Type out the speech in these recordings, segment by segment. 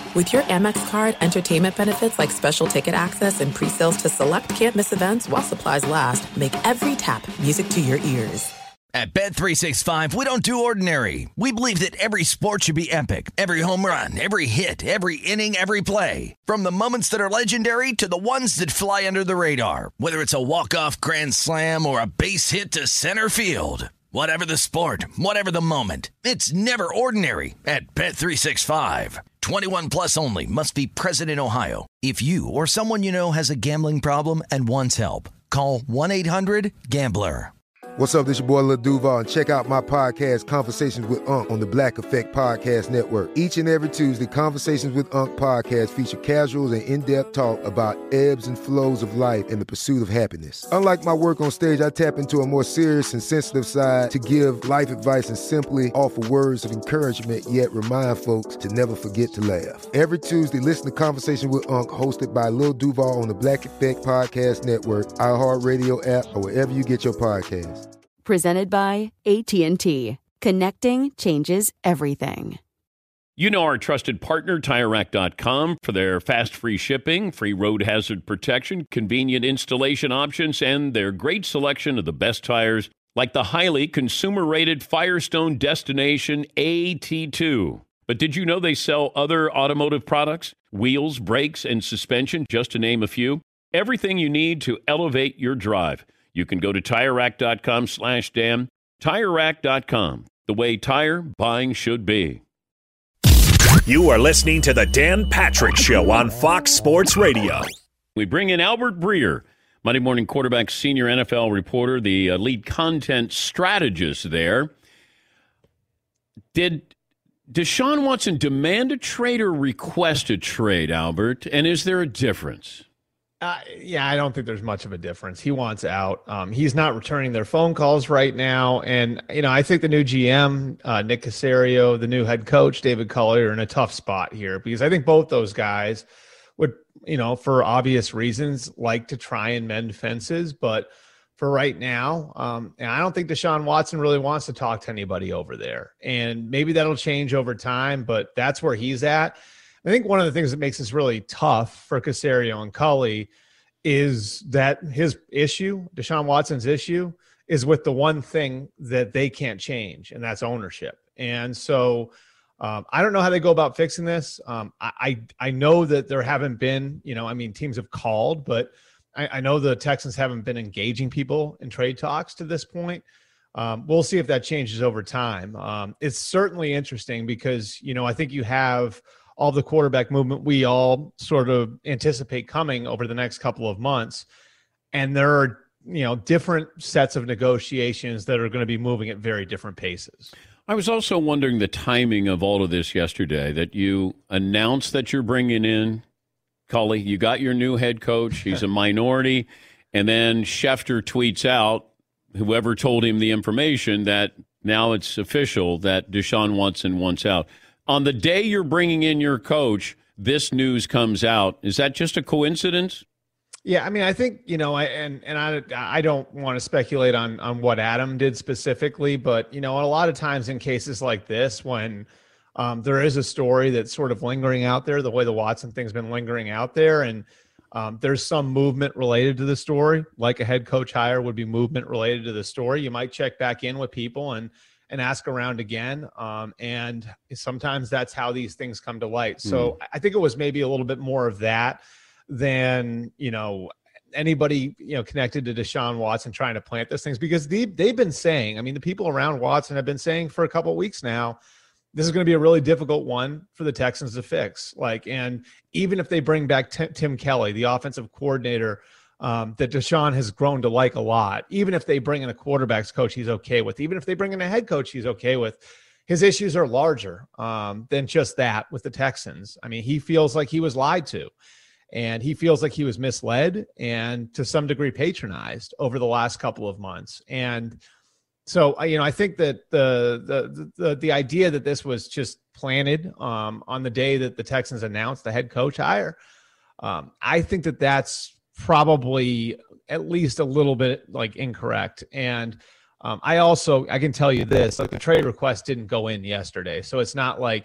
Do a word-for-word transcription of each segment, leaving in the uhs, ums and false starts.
With your Amex card, entertainment benefits like special ticket access and pre-sales to select can't-miss events while supplies last make every tap music to your ears. At Bet three sixty-five, we don't do ordinary. We believe that every sport should be epic. Every home run, every hit, every inning, every play. From the moments that are legendary to the ones that fly under the radar. Whether it's a walk-off grand slam or a base hit to center field. Whatever the sport, whatever the moment, it's never ordinary at Bet three sixty-five. twenty-one plus only. Must be present in Ohio. If you or someone you know has a gambling problem and wants help, call one eight hundred gambler. What's up, this your boy Lil Duval, and check out my podcast, Conversations with Unc, on the Black Effect Podcast Network. Each and every Tuesday, Conversations with Unc podcast feature casuals and in-depth talk about ebbs and flows of life and the pursuit of happiness. Unlike my work on stage, I tap into a more serious and sensitive side to give life advice and simply offer words of encouragement, yet remind folks to never forget to laugh. Every Tuesday, listen to Conversation with Unc, hosted by Lil Duval on the Black Effect Podcast Network, iHeartRadio app, or wherever you get your podcasts. Presented by A T and T. Connecting changes everything. You know our trusted partner, Tire Rack dot com, for their fast, free shipping, free road hazard protection, convenient installation options, and their great selection of the best tires, like the highly consumer-rated Firestone Destination A T two. But did you know they sell other automotive products? Wheels, brakes, and suspension, just to name a few. Everything you need to elevate your drive. You can go to Tire Rack dot com slash Dan. Tire Rack dot com, the way tire buying should be. You are listening to the Dan Patrick Show on Fox Sports Radio. We bring in Albert Breer, Monday Morning Quarterback senior N F L reporter, the uh, lead content strategist there. Did Deshaun Watson demand a trade or request a trade, Albert? And is there a difference? Uh, yeah, I don't think there's much of a difference. He wants out. Um, he's not returning their phone calls right now. And, you know, I think the new G M, uh, Nick Caserio, the new head coach, David Culley, are in a tough spot here because I think both those guys would, you know, for obvious reasons, like to try and mend fences. But for right now, um, and I don't think Deshaun Watson really wants to talk to anybody over there. And maybe that'll change over time, but that's where he's at. I think one of the things that makes this really tough for Caserio and Culley is that his issue, Deshaun Watson's issue, is with the one thing that they can't change, and that's ownership. And so um, I don't know how they go about fixing this. Um, I, I I know that there haven't been, you know, I mean, teams have called, but I, I know the Texans haven't been engaging people in trade talks to this point. Um, we'll see if that changes over time. Um, it's certainly interesting because, you know, I think you have – all the quarterback movement we all sort of anticipate coming over the next couple of months. And there are, you know, different sets of negotiations that are going to be moving at very different paces. I was also wondering the timing of all of this yesterday, that you announced that you're bringing in Culley. You got your new head coach. He's a minority. And then Schefter tweets out, whoever told him the information, that now it's official that Deshaun Watson wants out. On the day you're bringing in your coach, this news comes out. Is that just a coincidence? Yeah, I mean, I think, you know, I, and and I I don't want to speculate on on what Adam did specifically, but, you know, a lot of times in cases like this, when um, there is a story that's sort of lingering out there, the way the Watson thing's been lingering out there, and um, there's some movement related to the story, like a head coach hire would be movement related to the story. You might check back in with people and and ask around again. Um, and sometimes that's how these things come to light. So mm. I think it was maybe a little bit more of that than, you know, anybody, you know, connected to Deshaun Watson trying to plant those things, because they, they've been saying, I mean, the people around Watson have been saying for a couple of weeks now, this is going to be a really difficult one for the Texans to fix. Like, and even if they bring back T- Tim Kelly, the offensive coordinator, Um, that Deshaun has grown to like a lot. Even if they bring in a quarterback's coach he's okay with, even if they bring in a head coach he's okay with, his issues are larger um, than just that with the Texans. I mean, he feels like he was lied to, and he feels like he was misled and to some degree patronized over the last couple of months. And so, you know, I think that the the the, the idea that this was just planted um, on the day that the Texans announced the head coach hire, um, I think that that's probably at least a little bit like incorrect. And um, I also, I can tell you this, like the trade request didn't go in yesterday. So it's not like,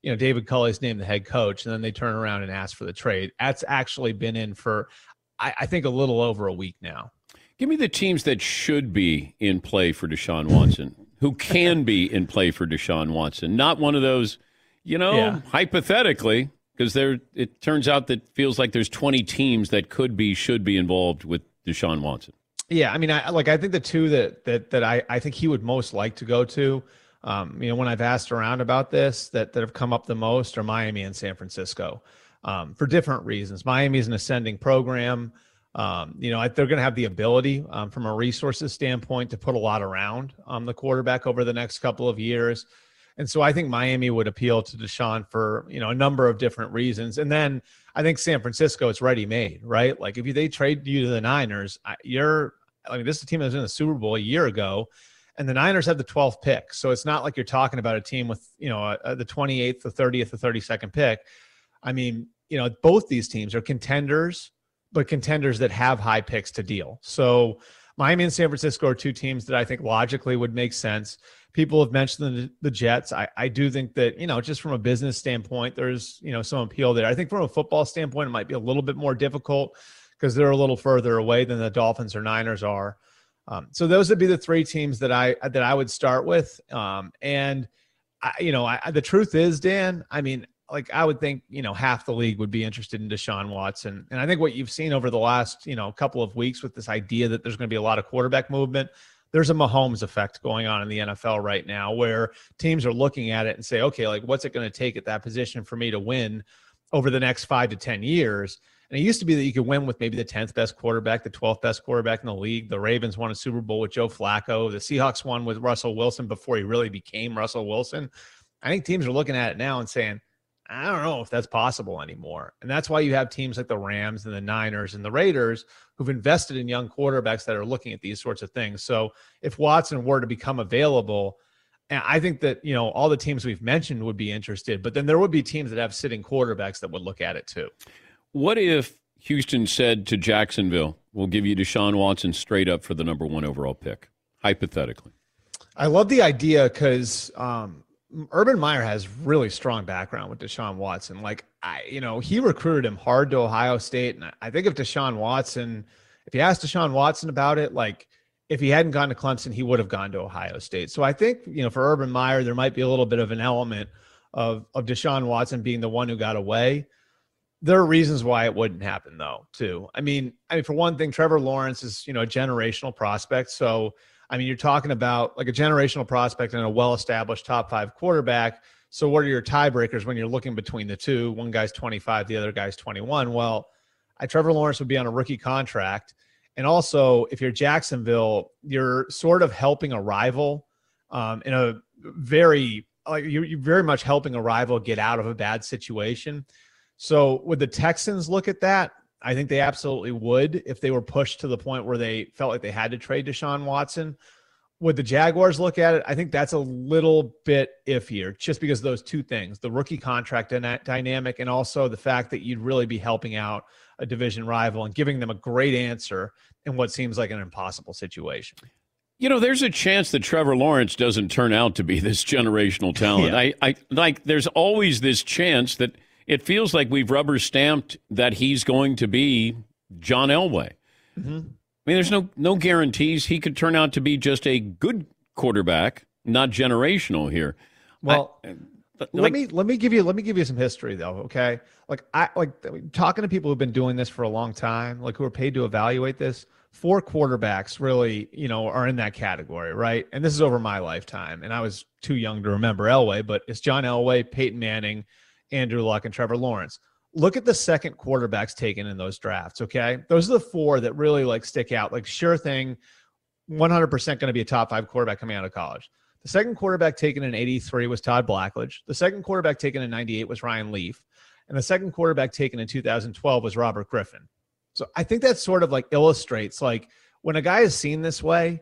you know, David Culley's named the head coach, and then they turn around and ask for the trade. That's actually been in for, I, I think, a little over a week now. Give me the teams that should be in play for Deshaun Watson, who can be in play for Deshaun Watson. Not one of those, you know, yeah. hypothetically, because there it turns out that feels like there's twenty teams that could be, should be involved with Deshaun Watson. Yeah, I mean, I like I think the two that that that I, I think he would most like to go to, um, you know, when I've asked around about this, that that have come up the most are Miami and San Francisco, um, for different reasons. Miami is an ascending program. Um, you know, they're going to have the ability um, from a resources standpoint to put a lot around um, the quarterback over the next couple of years. And so I think Miami would appeal to Deshaun for, you know, a number of different reasons. And then I think San Francisco is ready-made, right? Like if you, they trade you to the Niners, you're, I mean, this is a team that was in the Super Bowl a year ago, and the Niners have the twelfth pick. So it's not like you're talking about a team with, you know, a, the twenty-eighth, the thirtieth, the thirty-second pick. I mean, you know, both these teams are contenders, but contenders that have high picks to deal. So Miami and San Francisco are two teams that I think logically would make sense. People have mentioned the, the Jets. I, I do think that, you know, just from a business standpoint, there's, you know, some appeal there. I think from a football standpoint, it might be a little bit more difficult because they're a little further away than the Dolphins or Niners are. Um, so those would be the three teams that I that I would start with. Um, and, I, you know, I, the truth is, Dan, I mean, like I would think, you know, half the league would be interested in Deshaun Watson. And I think what you've seen over the last, you know, couple of weeks with this idea that there's going to be a lot of quarterback movement, there's a Mahomes effect going on in the N F L right now where teams are looking at it and say, okay, like what's it going to take at that position for me to win over the next five to ten years? And it used to be that you could win with maybe the tenth best quarterback, the twelfth best quarterback in the league. The Ravens won a Super Bowl with Joe Flacco. The Seahawks won with Russell Wilson before he really became Russell Wilson. I think teams are looking at it now and saying, I don't know if that's possible anymore. And that's why you have teams like the Rams and the Niners and the Raiders who've invested in young quarterbacks that are looking at these sorts of things. So if Watson were to become available, I think that, you know, all the teams we've mentioned would be interested, but then there would be teams that have sitting quarterbacks that would look at it too. What if Houston said to Jacksonville, we'll give you Deshaun Watson straight up for the number one overall pick, hypothetically? I love the idea because, um, Urban Meyer has really strong background with Deshaun Watson. Like, I, you know, he recruited him hard to Ohio State. And I think if Deshaun Watson, if you asked Deshaun Watson about it, like if he hadn't gone to Clemson, he would have gone to Ohio State. So I think, you know, for Urban Meyer, there might be a little bit of an element of, of Deshaun Watson being the one who got away. There are reasons why it wouldn't happen though, too. I mean, I mean, for one thing, Trevor Lawrence is, you know, a generational prospect. So I mean, you're talking about like a generational prospect and a well-established top five quarterback. So what are your tiebreakers when you're looking between the two? One guy's twenty-five, the other guy's twenty-one. Well, I, Trevor Lawrence would be on a rookie contract. And also, if you're Jacksonville, you're sort of helping a rival um, in a very, like you're, you're very much helping a rival get out of a bad situation. So would the Texans look at that? I think they absolutely would if they were pushed to the point where they felt like they had to trade Deshaun Watson. Would the Jaguars look at it? I think that's a little bit iffier just because of those two things, the rookie contract dynamic and also the fact that you'd really be helping out a division rival and giving them a great answer in what seems like an impossible situation. You know, there's a chance that Trevor Lawrence doesn't turn out to be this generational talent. yeah. I, I like there's always this chance that it feels like we've rubber stamped that he's going to be John Elway. Mm-hmm. I mean, there's no no guarantees. He could turn out to be just a good quarterback, not generational here. Well, I, like, let me let me give you let me give you some history though. Okay, like I like talking to people who've been doing this for a long time, like who are paid to evaluate this. Four quarterbacks really, you know, are in that category, right? And this is over my lifetime, and I was too young to remember Elway, but it's John Elway, Peyton Manning, Andrew Luck, and Trevor Lawrence. Look at the second quarterbacks taken in those drafts, okay? Those are the four that really, like, stick out. Like, sure thing, one hundred percent going to be a top five quarterback coming out of college. The second quarterback taken in eighty-three was Todd Blackledge. The second quarterback taken in ninety-eight was Ryan Leaf. And the second quarterback taken in two thousand twelve was Robert Griffin. So I think that sort of, like, illustrates, like, when a guy is seen this way,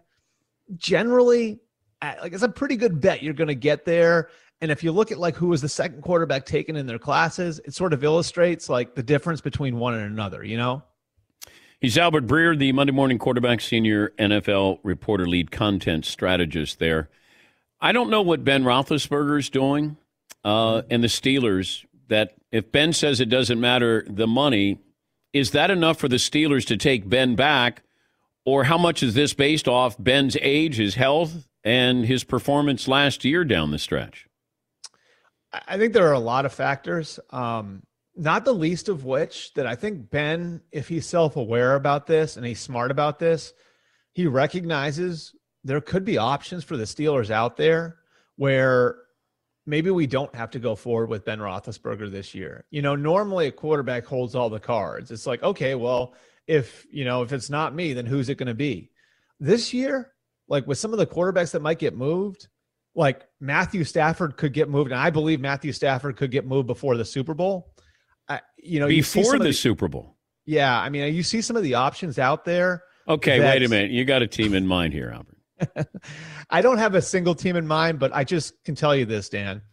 generally, like, it's a pretty good bet you're going to get there. And if you look at like who was the second quarterback taken in their classes, it sort of illustrates like the difference between one and another, you know? He's Albert Breer, the Monday Morning Quarterback Senior N F L reporter, lead content strategist there. I don't know what Ben Roethlisberger's doing. uh, and the Steelers, that if Ben says it doesn't matter the money, is that enough for the Steelers to take Ben back? Or how much is this based off Ben's age, his health, and his performance last year down the stretch? I think there are a lot of factors, um, not the least of which that I think Ben, if he's self-aware about this and he's smart about this, he recognizes there could be options for the Steelers out there where maybe we don't have to go forward with Ben Roethlisberger this year. You know, normally a quarterback holds all the cards. It's like, okay, well, if, you know, if it's not me, then who's it going to be? This year, like with some of the quarterbacks that might get moved, like Matthew Stafford could get moved. And I believe Matthew Stafford could get moved before the Super Bowl. Uh, you know, before you the, the Super Bowl. Yeah. I mean, you see some of the options out there. Okay. Wait a minute. You got a team in mind here, Albert. I don't have a single team in mind, but I just can tell you this, Dan.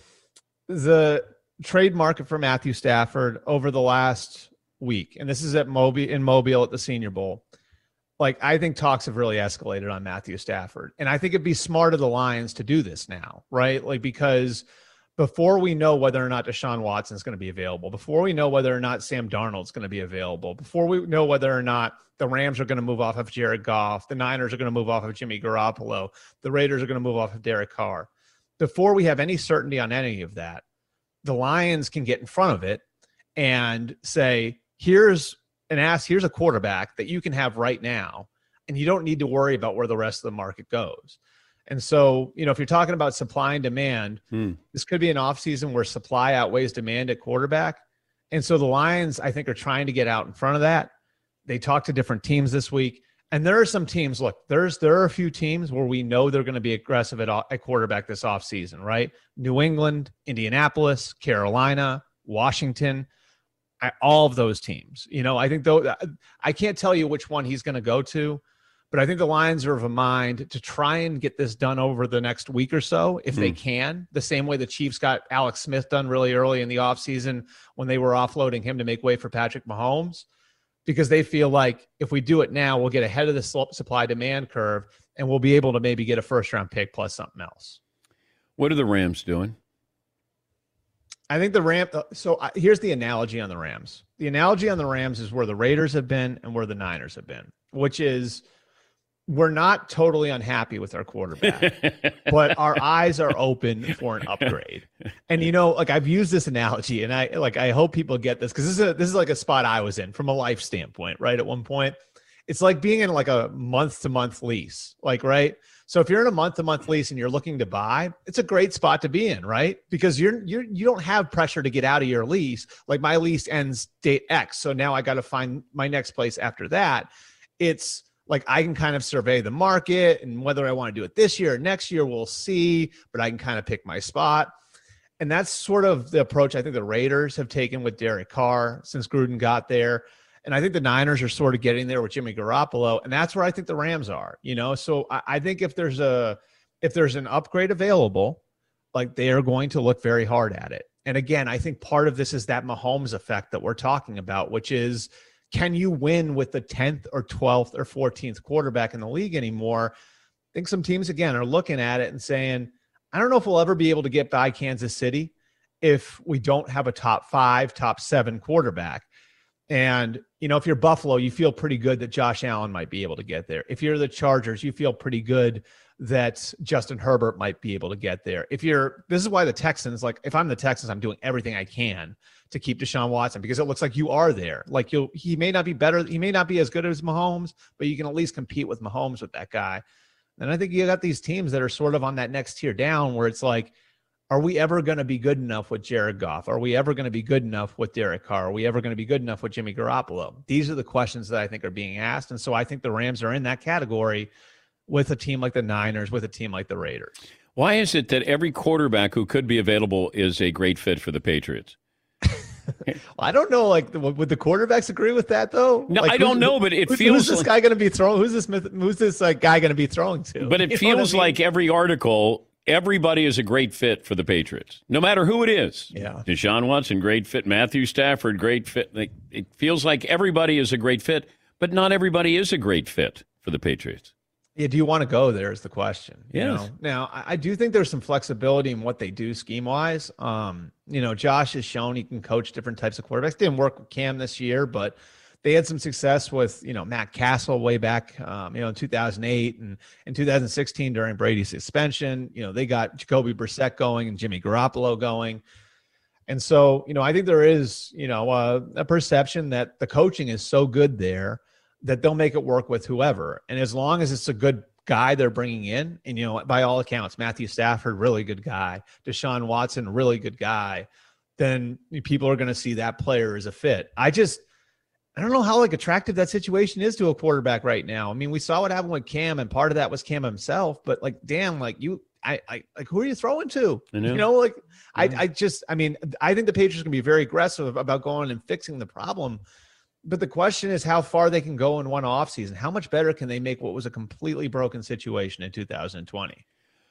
The trade market for Matthew Stafford over the last week, and this is at Mobile in Mobile at the Senior Bowl. Like, I think talks have really escalated on Matthew Stafford. And I think it'd be smart of the Lions to do this now, right? Like, because before we know whether or not Deshaun Watson is going to be available, before we know whether or not Sam Darnold is going to be available, before we know whether or not the Rams are going to move off of Jared Goff, the Niners are going to move off of Jimmy Garoppolo, the Raiders are going to move off of Derek Carr. Before we have any certainty on any of that, the Lions can get in front of it and say, here's an ass, here's a quarterback that you can have right now, and you don't need to worry about where the rest of the market goes. And so, you know, if you're talking about supply and demand, hmm. this could be an offseason where supply outweighs demand at quarterback. And so the Lions, I think, are trying to get out in front of that. They talked to different teams this week. And there are some teams, look, there's there are a few teams where we know they're going to be aggressive at, at quarterback this offseason, right? New England, Indianapolis, Carolina, Washington, I, all of those teams. You know, I think though I can't tell you which one he's going to go to, but I think the Lions are of a mind to try and get this done over the next week or so, if mm. they can, the same way the Chiefs got Alex Smith done really early in the offseason when they were offloading him to make way for Patrick Mahomes, because they feel like if we do it now, we'll get ahead of the supply-demand curve and we'll be able to maybe get a first-round pick plus something else. What are the Rams doing? I think the Rams – so I, here's the analogy on the Rams. The analogy on the Rams is where the Raiders have been and where the Niners have been, which is – we're not totally unhappy with our quarterback, but our eyes are open for an upgrade. And, you know, like I've used this analogy and I like, I hope people get this because this is a, this is like a spot I was in from a life standpoint, right? At one point, it's like being in like a month to month lease, like, right. So if you're in a month to month lease and you're looking to buy, it's a great spot to be in, right? Because you're, you're, you don't have pressure to get out of your lease. Like my lease ends date X. So now I got to find my next place after that. It's, like I can kind of survey the market and whether I want to do it this year or next year, we'll see, but I can kind of pick my spot. And that's sort of the approach I think the Raiders have taken with Derek Carr since Gruden got there. And I think the Niners are sort of getting there with Jimmy Garoppolo. And that's where I think the Rams are, you know? So I, I think if there's a, if there's an upgrade available, like they are going to look very hard at it. And again, I think part of this is that Mahomes effect that we're talking about, which is, can you win with the tenth or twelfth or fourteenth quarterback in the league anymore? I think some teams, again, are looking at it and saying, I don't know if we'll ever be able to get by Kansas City if we don't have a top five, top seven quarterback. And, you know, if you're Buffalo, you feel pretty good that Josh Allen might be able to get there. If you're the Chargers, you feel pretty good that Justin Herbert might be able to get there. If you're, this is why the Texans, like if I'm the Texans, I'm doing everything I can to keep Deshaun Watson because it looks like you are there. Like you'll, he may not be better. He may not be as good as Mahomes, but you can at least compete with Mahomes with that guy. And I think you got these teams that are sort of on that next tier down where it's like, are we ever going to be good enough with Jared Goff? Are we ever going to be good enough with Derek Carr? Are we ever going to be good enough with Jimmy Garoppolo? These are the questions that I think are being asked. And so I think the Rams are in that category with a team like the Niners, with a team like the Raiders. Why is it that every quarterback who could be available is a great fit for the Patriots? Well, I don't know. Like, would the quarterbacks agree with that, though? No, like, I don't know, but it who's, feels who's this like, guy going to be throwing? Who's this? Who's this like, guy going to be throwing to? But it you feels I mean? like every article, everybody is a great fit for the Patriots, no matter who it is. Yeah, Deshaun Watson, great fit. Matthew Stafford, great fit. Like, it feels like everybody is a great fit, but not everybody is a great fit for the Patriots. Yeah, do you want to go there is the question. You Yes. know? Now, I, I do think there's some flexibility in what they do scheme-wise. Um, you know, Josh has shown he can coach different types of quarterbacks. Didn't work with Cam this year, but they had some success with, you know, Matt Castle way back, um, you know, in two thousand eight and in two thousand sixteen during Brady's suspension. You know, they got Jacoby Brissett going and Jimmy Garoppolo going. And so, you know, I think there is, you know, uh, a perception that the coaching is so good there that they'll make it work with whoever. And as long as it's a good guy they're bringing in, and, you know, by all accounts, Matthew Stafford, really good guy, Deshaun Watson, really good guy, then people are going to see that player as a fit. I just, I don't know how like attractive that situation is to a quarterback right now. I mean, we saw what happened with Cam, and part of that was Cam himself, but like, damn, like you, I, I like, who are you throwing to? I know. You know, like Yeah. I, I just, I mean, I think the Patriots can be very aggressive about going and fixing the problem. But the question is how far they can go in one offseason. How much better can they make what was a completely broken situation in two thousand twenty?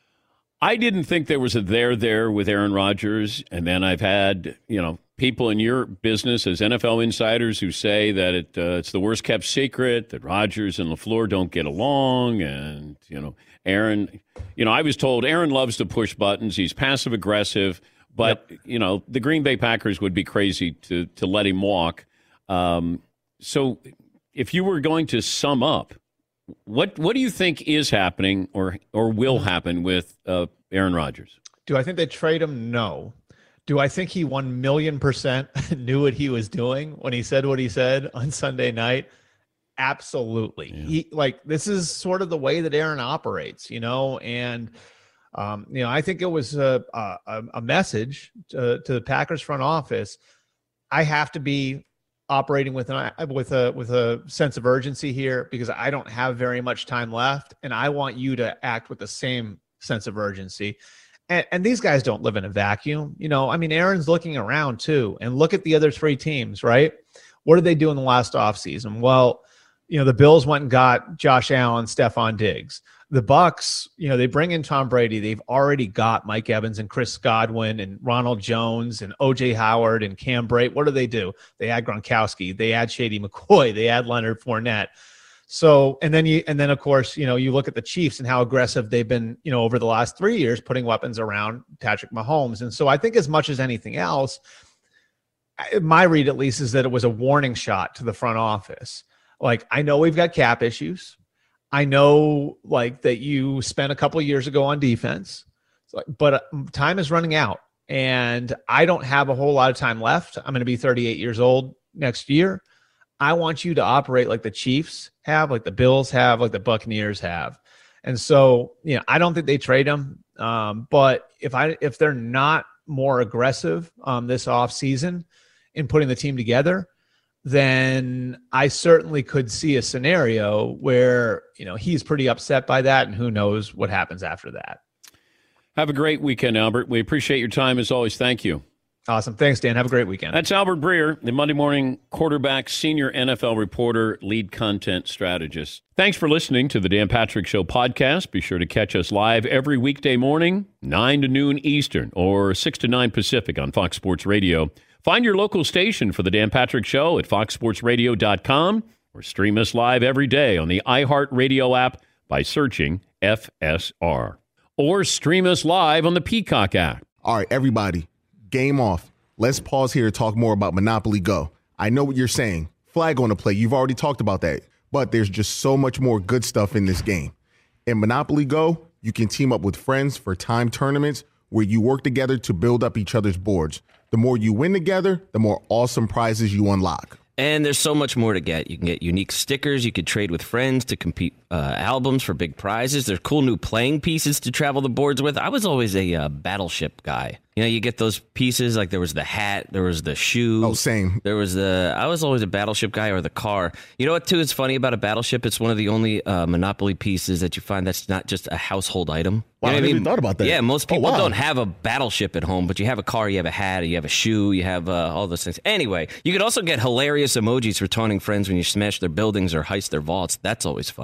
I didn't think there was a there there with Aaron Rodgers. And then I've had, you know, people in your business as N F L insiders who say that it uh, it's the worst kept secret, that Rodgers and LaFleur don't get along. And, you know, Aaron, you know, I was told Aaron loves to push buttons. He's passive aggressive. But, yep. you know, the Green Bay Packers would be crazy to to let him walk. Um, so if you were going to sum up, what what do you think is happening or or will happen with uh, Aaron Rodgers? Do I think they trade him? No. Do I think he one million percent knew what he was doing when he said what he said on Sunday night? Absolutely. Yeah. He like this is sort of the way that Aaron operates, you know, and um, you know, I think it was a a, a message to, to the Packers front office. I have to be operating with an with a with a sense of urgency here because I don't have very much time left, and I want you to act with the same sense of urgency. And, and these guys don't live in a vacuum, you know. I mean, Aaron's looking around too, and look at the other three teams, right? What did they do in the last offseason? Well, you know, the Bills went and got Josh Allen, Stephon Diggs. The Bucs, you know, they bring in Tom Brady. They've already got Mike Evans and Chris Godwin and Ronald Jones and O J Howard and Cam Brate. What do they do? They add Gronkowski. They add Shady McCoy. They add Leonard Fournette. So, and then you, and then of course, you know, you look at the Chiefs and how aggressive they've been, you know, over the last three years, putting weapons around Patrick Mahomes. And so I think as much as anything else, my read at least is that it was a warning shot to the front office. Like, I know we've got cap issues. I know, like, that you spent a couple of years ago on defense, but time is running out, and I don't have a whole lot of time left. I'm going to be thirty-eight years old next year. I want you to operate like the Chiefs have, like the Bills have, like the Buccaneers have. And so, you know, I don't think they trade them. Um, but if I if they're not more aggressive um, this offseason in putting the team together, then I certainly could see a scenario where, you know, he's pretty upset by that, and who knows what happens after that. Have a great weekend, Albert. We appreciate your time as always. Thank you. Awesome. Thanks, Dan. Have a great weekend. That's Albert Breer, the Monday Morning Quarterback, senior N F L reporter, lead content strategist. Thanks for listening to the Dan Patrick Show podcast. Be sure to catch us live every weekday morning, nine to noon Eastern or six to nine Pacific on Fox Sports Radio. Find your local station for the Dan Patrick Show at fox sports radio dot com or stream us live every day on the iHeartRadio app by searching F S R. Or stream us live on the Peacock app. All right, everybody, game off. Let's pause here to talk more about Monopoly Go. I know what you're saying. Flag on the play. You've already talked about that. But there's just so much more good stuff in this game. In Monopoly Go, you can team up with friends for time tournaments where you work together to build up each other's boards. The more you win together, the more awesome prizes you unlock. And there's so much more to get. You can get unique stickers. You could trade with friends to compete uh, albums for big prizes. There's cool new playing pieces to travel the boards with. I was always a uh, Battleship guy. You know, you get those pieces, like there was the hat, there was the shoe. Oh, same. There was the, I was always a Battleship guy, or the car. You know what, too, is funny about a Battleship? It's one of the only uh, Monopoly pieces that you find that's not just a household item. Wow, you know I never I mean? even thought about that. Yeah, most people oh, wow. don't have a Battleship at home, but you have a car, you have a hat, you have a shoe, you have uh, all those things. Anyway, you could also get hilarious emojis for taunting friends when you smash their buildings or heist their vaults. That's always fun.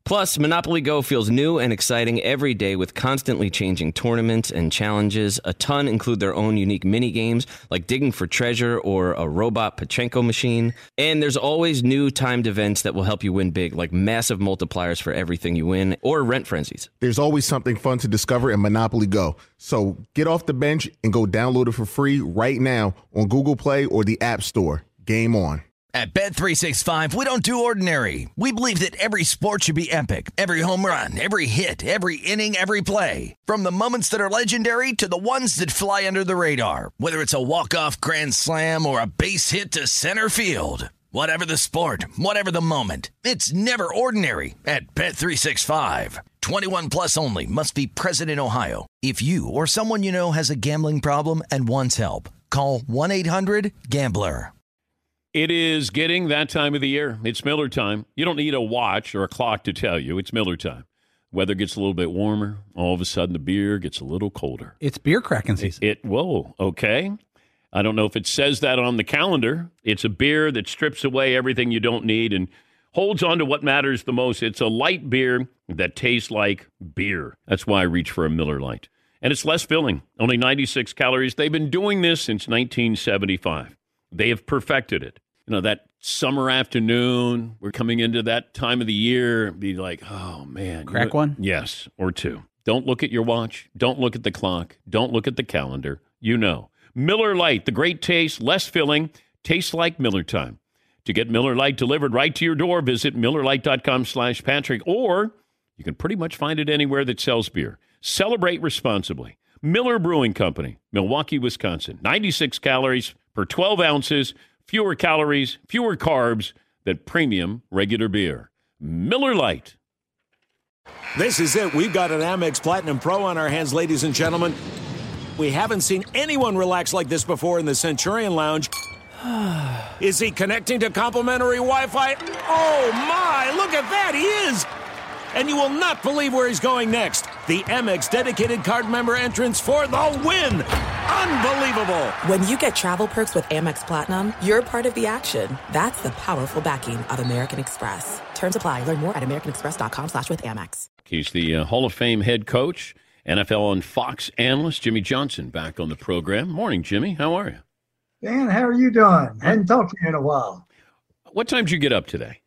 Plus, Monopoly Go feels new and exciting every day with constantly changing tournaments and challenges. A ton include their own unique mini games like digging for treasure or a robot Pachinko machine. And there's always new timed events that will help you win big, like massive multipliers for everything you win or rent frenzies. There's always something fun to discover in Monopoly Go. So get off the bench and go download it for free right now on Google Play or the App Store. Game on. At Bet three sixty-five, we don't do ordinary. We believe that every sport should be epic. Every home run, every hit, every inning, every play. From the moments that are legendary to the ones that fly under the radar. Whether it's a walk-off grand slam or a base hit to center field. Whatever the sport, whatever the moment. It's never ordinary at Bet three sixty-five. twenty-one plus only. Must be present in Ohio. If you or someone you know has a gambling problem and wants help, call one eight hundred gambler. It is getting that time of the year. It's Miller time. You don't need a watch or a clock to tell you. It's Miller time. Weather gets a little bit warmer. All of a sudden, the beer gets a little colder. It's beer cracking season. It, it whoa, okay. I don't know if it says that on the calendar. It's a beer that strips away everything you don't need and holds on to what matters the most. It's a light beer that tastes like beer. That's why I reach for a Miller Lite. And it's less filling, only ninety-six calories. They've been doing this since nineteen seventy-five. They have perfected it. You know, that summer afternoon, we're coming into that time of the year, be like, oh, man. Crack you know, one? Yes, or two. Don't look at your watch. Don't look at the clock. Don't look at the calendar. You know. Miller Lite, the great taste, less filling, tastes like Miller time. To get Miller Lite delivered right to your door, visit MillerLite.com slash Patrick, or you can pretty much find it anywhere that sells beer. Celebrate responsibly. Miller Brewing Company, Milwaukee, Wisconsin. ninety-six calories per twelve ounces. Fewer calories, fewer carbs than premium regular beer. Miller Lite. This is it. We've got an Amex Platinum Pro on our hands, ladies and gentlemen. We haven't seen anyone relax like this before in the Centurion Lounge. Is he connecting to complimentary Wi-Fi? Oh, my. Look at that. He is. And you will not believe where he's going next. The Amex dedicated card member entrance for the win. Unbelievable. When you get travel perks with Amex Platinum, you're part of the action. That's the powerful backing of American Express. Terms apply. Learn more at americanexpress.com slash with Amex. He's the uh, Hall of Fame head coach, N F L on Fox analyst, Jimmy Johnson, back on the program. Morning, Jimmy. How are you? Dan, how are you doing? Hadn't talked to you in a while. What time did you get up today?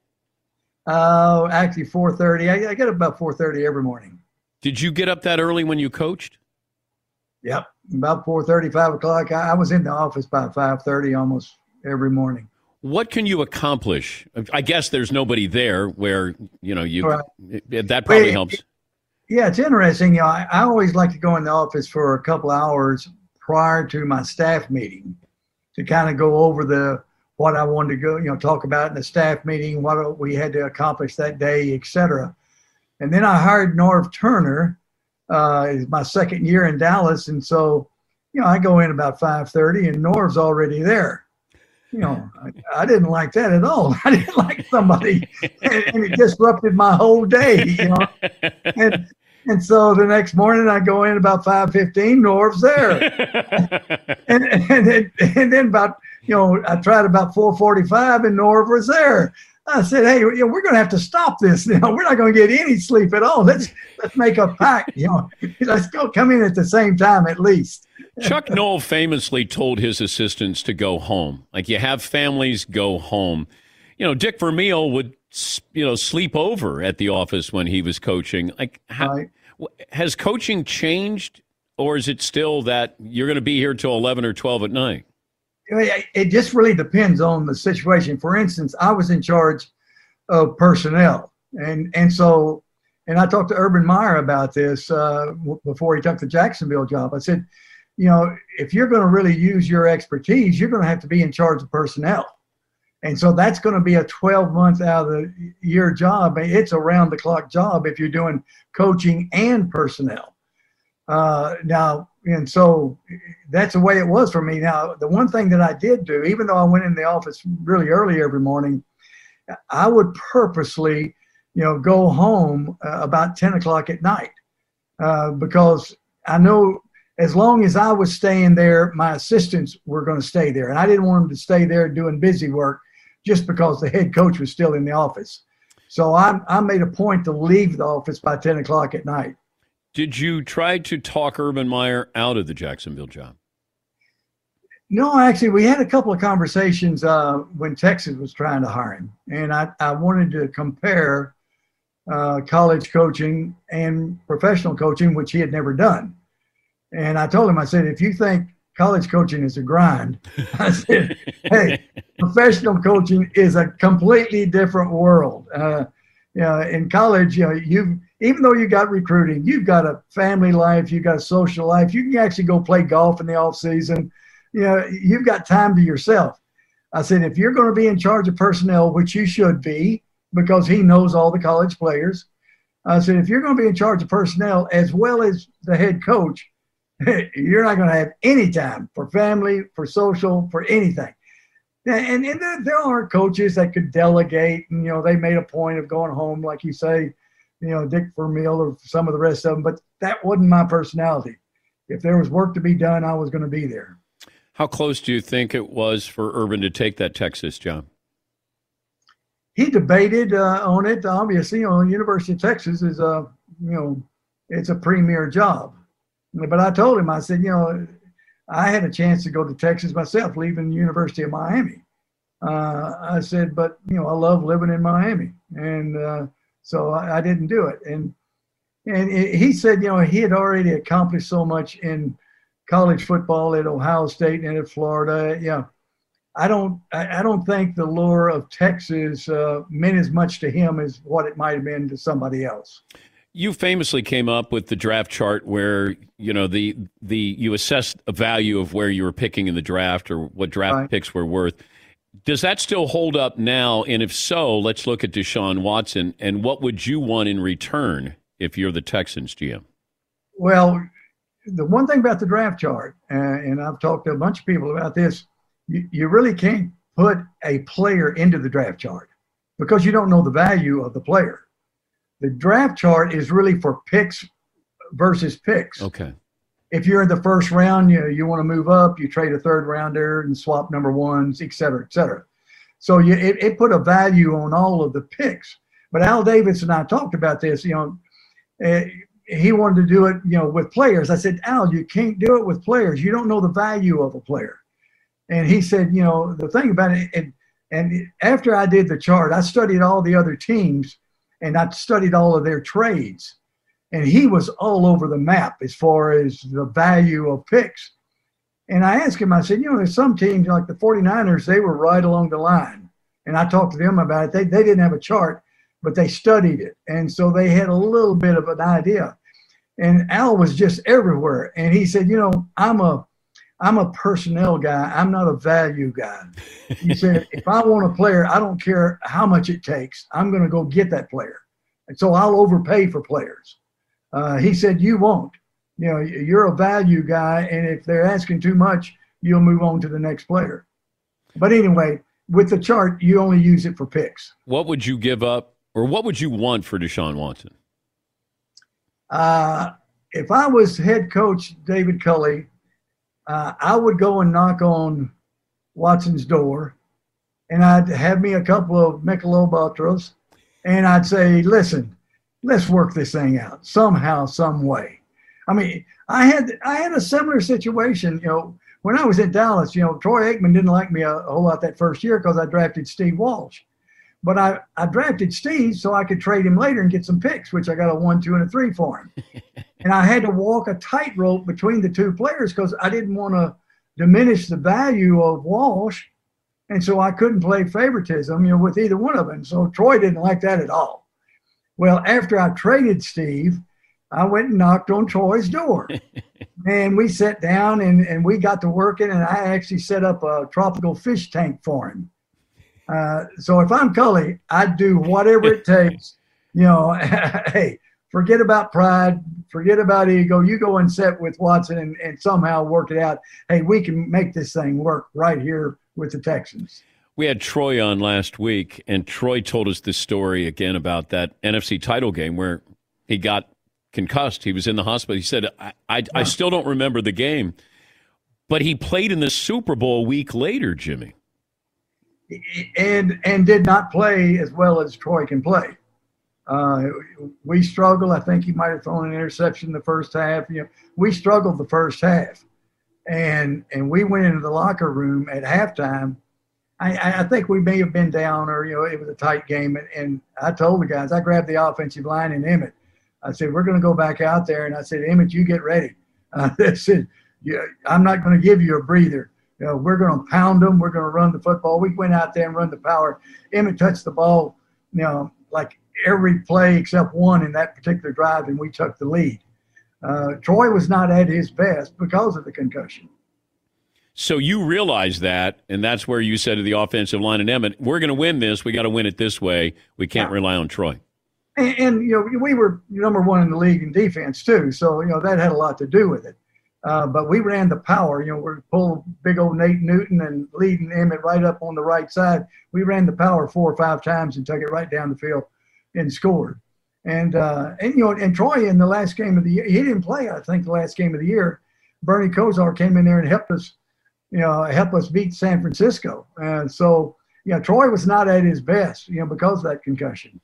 Uh, actually, four thirty. I, I get up about four thirty every morning. Did you get up that early when you coached? Yep, about four thirty, five o'clock. I, I was in the office by five thirty almost every morning. What can you accomplish? I guess there's nobody there where, you know, you Right. that probably Well, helps. Yeah, it's interesting. You know, I, I always like to go in the office for a couple hours prior to my staff meeting to kind of go over the what I wanted to go, you know, talk about in the staff meeting, what we had to accomplish that day, et cetera. And then I hired Norv Turner. Uh, it's my second year in Dallas. And so, you know, I go in about five thirty and Norv's already there. You know, I, I didn't like that at all. I didn't like somebody, and, and it disrupted my whole day, you know. And, and so the next morning I go in about five fifteen, Norv's there. and, and, then, and then about, you know, I tried about four forty-five and Norv was there. I said, hey, you know, we're going to have to stop this. You know, we're not going to get any sleep at all. Let's let's make a pact. You know, let's go come in at the same time at least. Chuck Noll famously told his assistants to go home. Like, you have families, go home. You know, Dick Vermeil would, you know, sleep over at the office when he was coaching. Like, how, Right. has coaching changed, or is it still that you're going to be here till eleven or twelve at night? It just really depends on the situation. For instance, I was in charge of personnel. And and so, and I talked to Urban Meyer about this uh, w- before he took the Jacksonville job. I said, you know, if you're going to really use your expertise, you're going to have to be in charge of personnel. And so that's going to be a twelve month out of the year job. It's a round the clock job if you're doing coaching and personnel. Uh, now, and so that's the way it was for me. Now, the one thing that I did do, even though I went in the office really early every morning, I would purposely, you know, go home uh, about ten o'clock at night uh, because I know as long as I was staying there, my assistants were going to stay there. And I didn't want them to stay there doing busy work just because the head coach was still in the office. So I, I made a point to leave the office by ten o'clock at night. Did you try to talk Urban Meyer out of the Jacksonville job? No, actually, we had a couple of conversations uh, when Texas was trying to hire him. And I, I wanted to compare uh, college coaching and professional coaching, which he had never done. And I told him, I said, if you think college coaching is a grind, I said, hey, professional coaching is a completely different world. Uh, you know, in college, you know, you even though you got recruiting, you've got a family life, you've got a social life. You can actually go play golf in the off season. You know, you've got time to yourself. I said, if you're going to be in charge of personnel, which you should be, because he knows all the college players. I said, if you're going to be in charge of personnel as well as the head coach, you're not going to have any time for family, for social, for anything. And, and there, there are coaches that could delegate, and, you know, they made a point of going home, like you say, you know, Dick Vermeil or some of the rest of them, but that wasn't my personality. If there was work to be done, I was going to be there. How close do you think it was for Urban to take that Texas job? He debated uh, on it. Obviously, you know, University of Texas is a, you know, it's a premier job. But I told him, I said, you know, I had a chance to go to Texas myself, leaving the University of Miami. Uh, I said, but, you know, I love living in Miami. And uh, so I, I didn't do it. And and it, he said, you know, he had already accomplished so much in college football at Ohio State and at Florida. Yeah, I don't, I, I don't think the lure of Texas uh, meant as much to him as what it might have been to somebody else. You famously came up with the draft chart where, you know, the the you assessed a value of where you were picking in the draft or what draft Right. picks were worth. Does that still hold up now? And if so, let's look at Deshaun Watson. And what would you want in return if you're the Texans G M? Well, the one thing about the draft chart, uh, and I've talked to a bunch of people about this, you, you really can't put a player into the draft chart because you don't know the value of the player. The draft chart is really for picks versus picks. Okay. If you're in the first round, you you want to move up, you trade a third rounder and swap number ones, et cetera, et cetera. So you, it, it put a value on all of the picks. But Al Davis and I talked about this, you know, uh, he wanted to do it, you know, with players. I said, Al, you can't do it with players. You don't know the value of a player. And he said, you know, the thing about it, and, and after I did the chart, I studied all the other teams and I studied all of their trades. And he was all over the map as far as the value of picks. And I asked him, I said, you know, there's some teams like the 49ers, they were right along the line. And I talked to them about it. They, they didn't have a chart, but they studied it. And so they had a little bit of an idea. And Al was just everywhere. And he said, you know, I'm a I'm a personnel guy. I'm not a value guy. He said, if I want a player, I don't care how much it takes. I'm going to go get that player. And so I'll overpay for players. Uh, he said, you won't. You know, you're a value guy, and if they're asking too much, you'll move on to the next player. But anyway, with the chart, you only use it for picks. What would you give up, or what would you want for Deshaun Watson? Uh, if I was head coach David Culley, uh, I would go and knock on Watson's door, and I'd have me a couple of Michelob Ultras, and I'd say, listen, let's work this thing out somehow, some way. I mean, I had I had a similar situation, you know, when I was in Dallas. You know, Troy Aikman didn't like me a, a whole lot that first year because I drafted Steve Walsh. But I, I drafted Steve so I could trade him later and get some picks, which I got a one, two, and a three for him. And I had to walk a tightrope between the two players because I didn't want to diminish the value of Walsh. And so I couldn't play favoritism, you know, with either one of them. So Troy didn't like that at all. Well, after I traded Steve, I went and knocked on Troy's door. And we sat down and, and we got to working, and I actually set up a tropical fish tank for him. Uh, so if I'm Culley, I'd do whatever it takes. You know, hey, forget about pride, forget about ego. You go and sit with Watson and, and somehow work it out. Hey, we can make this thing work right here with the Texans. We had Troy on last week, and Troy told us this story again about that N F C title game where he got concussed. He was in the hospital. He said, I, I, I still don't remember the game, but he played in the Super Bowl a week later, Jimmy. And and did not play as well as Troy can play. Uh, we struggled. I think he might have thrown an interception in the first half. You know, we struggled the first half, and and we went into the locker room at halftime. I, I think we may have been down, or you know, it was a tight game. And, and I told the guys, I grabbed the offensive line and Emmett. I said, we're going to go back out there, and I said, Emmett, you get ready. Uh, I said, yeah, I'm not going to give you a breather. You know, we're going to pound them. We're going to run the football. We went out there and run the power. Emmett touched the ball, you know, like every play except one in that particular drive, and we took the lead. Uh, Troy was not at his best because of the concussion. So you realize that, and that's where you said to the offensive line and Emmett, we're going to win this. We got to win it this way. We can't yeah. rely on Troy. And, and, you know, we were number one in the league in defense, too. So, you know, that had a lot to do with it. Uh, but we ran the power. You know, we pulled big old Nate Newton and leading Emmett right up on the right side. We ran the power four or five times and took it right down the field and scored. And, uh, and you know, and Troy in the last game of the year, he didn't play, I think, the last game of the year. Bernie Kosar came in there and helped us, you know, helped us beat San Francisco. And so, you know, Troy was not at his best, you know, because of that concussion.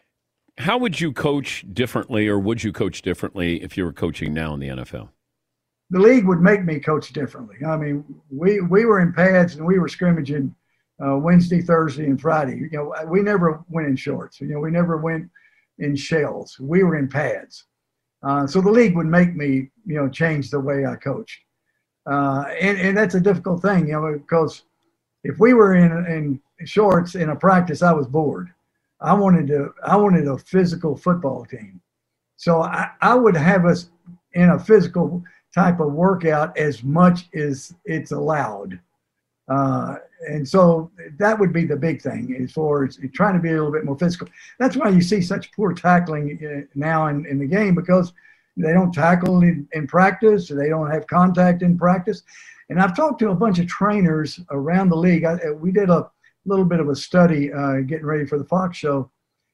How would you coach differently, or would you coach differently if you were coaching now in the N F L? The league would make me coach differently. I mean, we, we were in pads and we were scrimmaging uh, Wednesday, Thursday, and Friday. You know, we never went in shorts. You know, we never went in shells. We were in pads. Uh, so the league would make me, you know, change the way I coached. Uh, and, and that's a difficult thing, you know, because if we were in, in shorts in a practice, I was bored. I wanted to, I wanted a physical football team. So I, I would have us in a physical type of workout as much as it's allowed. Uh, and so that would be the big thing as far as trying to be a little bit more physical. That's why you see such poor tackling now in, in the game, because they don't tackle in, in practice. They don't have contact in practice. And I've talked to a bunch of trainers around the league. I, we did a little bit of a study uh, getting ready for the Fox show.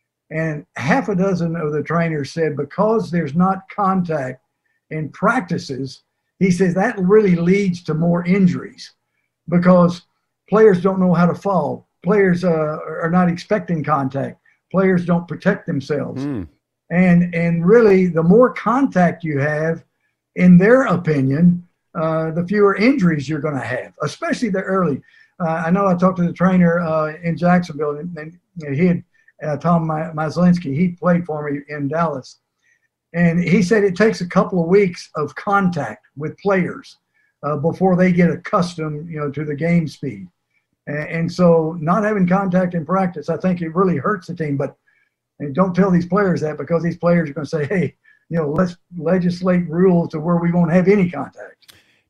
And half a dozen of the trainers said because there's not contact in practices, he says that really leads to more injuries because players don't know how to fall. Players uh, are not expecting contact. Players don't protect themselves. Mm. And and really, the more contact you have, in their opinion, uh, the fewer injuries you're going to have, especially the early. Uh, I know I talked to the trainer uh, in Jacksonville, and, and you know, he had uh, Tom Myslinski. He played for me in Dallas. And he said it takes a couple of weeks of contact with players uh, before they get accustomed, you know, to the game speed. And, and so not having contact in practice, I think it really hurts the team. But and don't tell these players that, because these players are going to say, hey, you know, let's legislate rules to where we won't have any contact.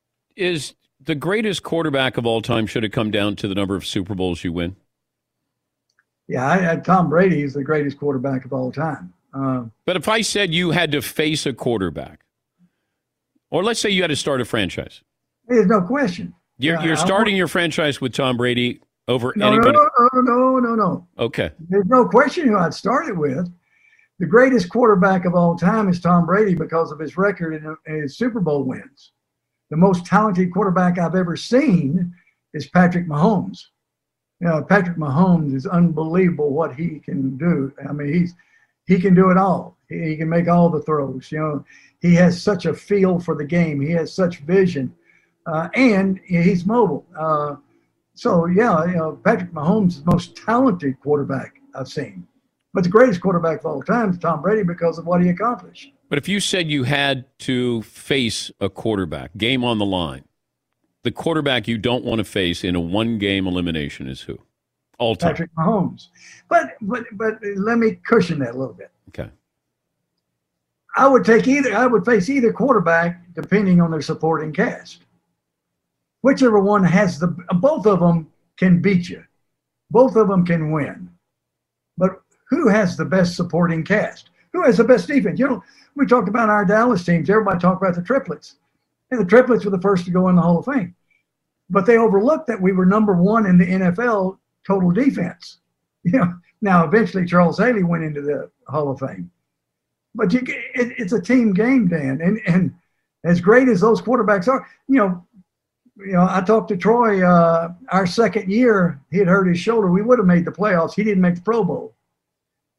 Is the greatest quarterback of all time, should it come down to the number of Super Bowls you win? Yeah, I, I, Tom Brady is the greatest quarterback of all time. Uh, but if I said you had to face a quarterback, or let's say you had to start a franchise. There's no question. You're, you're starting your franchise with Tom Brady over no, anybody? No, no, no, no, no. Okay. There's no question who I'd start it with. The greatest quarterback of all time is Tom Brady because of his record and his Super Bowl wins. The most talented quarterback I've ever seen is Patrick Mahomes. You know, Patrick Mahomes is unbelievable what he can do. I mean, he's he can do it all. He, he can make all the throws. You know, he has such a feel for the game. He has such vision, uh, and he's mobile. Uh, so yeah, you know, Patrick Mahomes is the most talented quarterback I've seen. But the greatest quarterback of all time is Tom Brady because of what he accomplished. But if you said you had to face a quarterback, game on the line, the quarterback you don't want to face in a one-game elimination is who? All time. Patrick Mahomes. But but but let me cushion that a little bit. Okay. I would take either. I would face either quarterback depending on their supporting cast. Whichever one has the. Both of them can beat you. Both of them can win. But who has the best supporting cast? Who has the best defense? You know, we talked about our Dallas teams. Everybody talked about the triplets. And the triplets were the first to go in the Hall of Fame. But they overlooked that we were number one in the N F L total defense. You know, now eventually Charles Haley went into the Hall of Fame. But you, it, it's a team game, Dan. And and as great as those quarterbacks are, you know, you know, I talked to Troy. Uh, our second year, he had hurt his shoulder. We would have made the playoffs. He didn't make the Pro Bowl.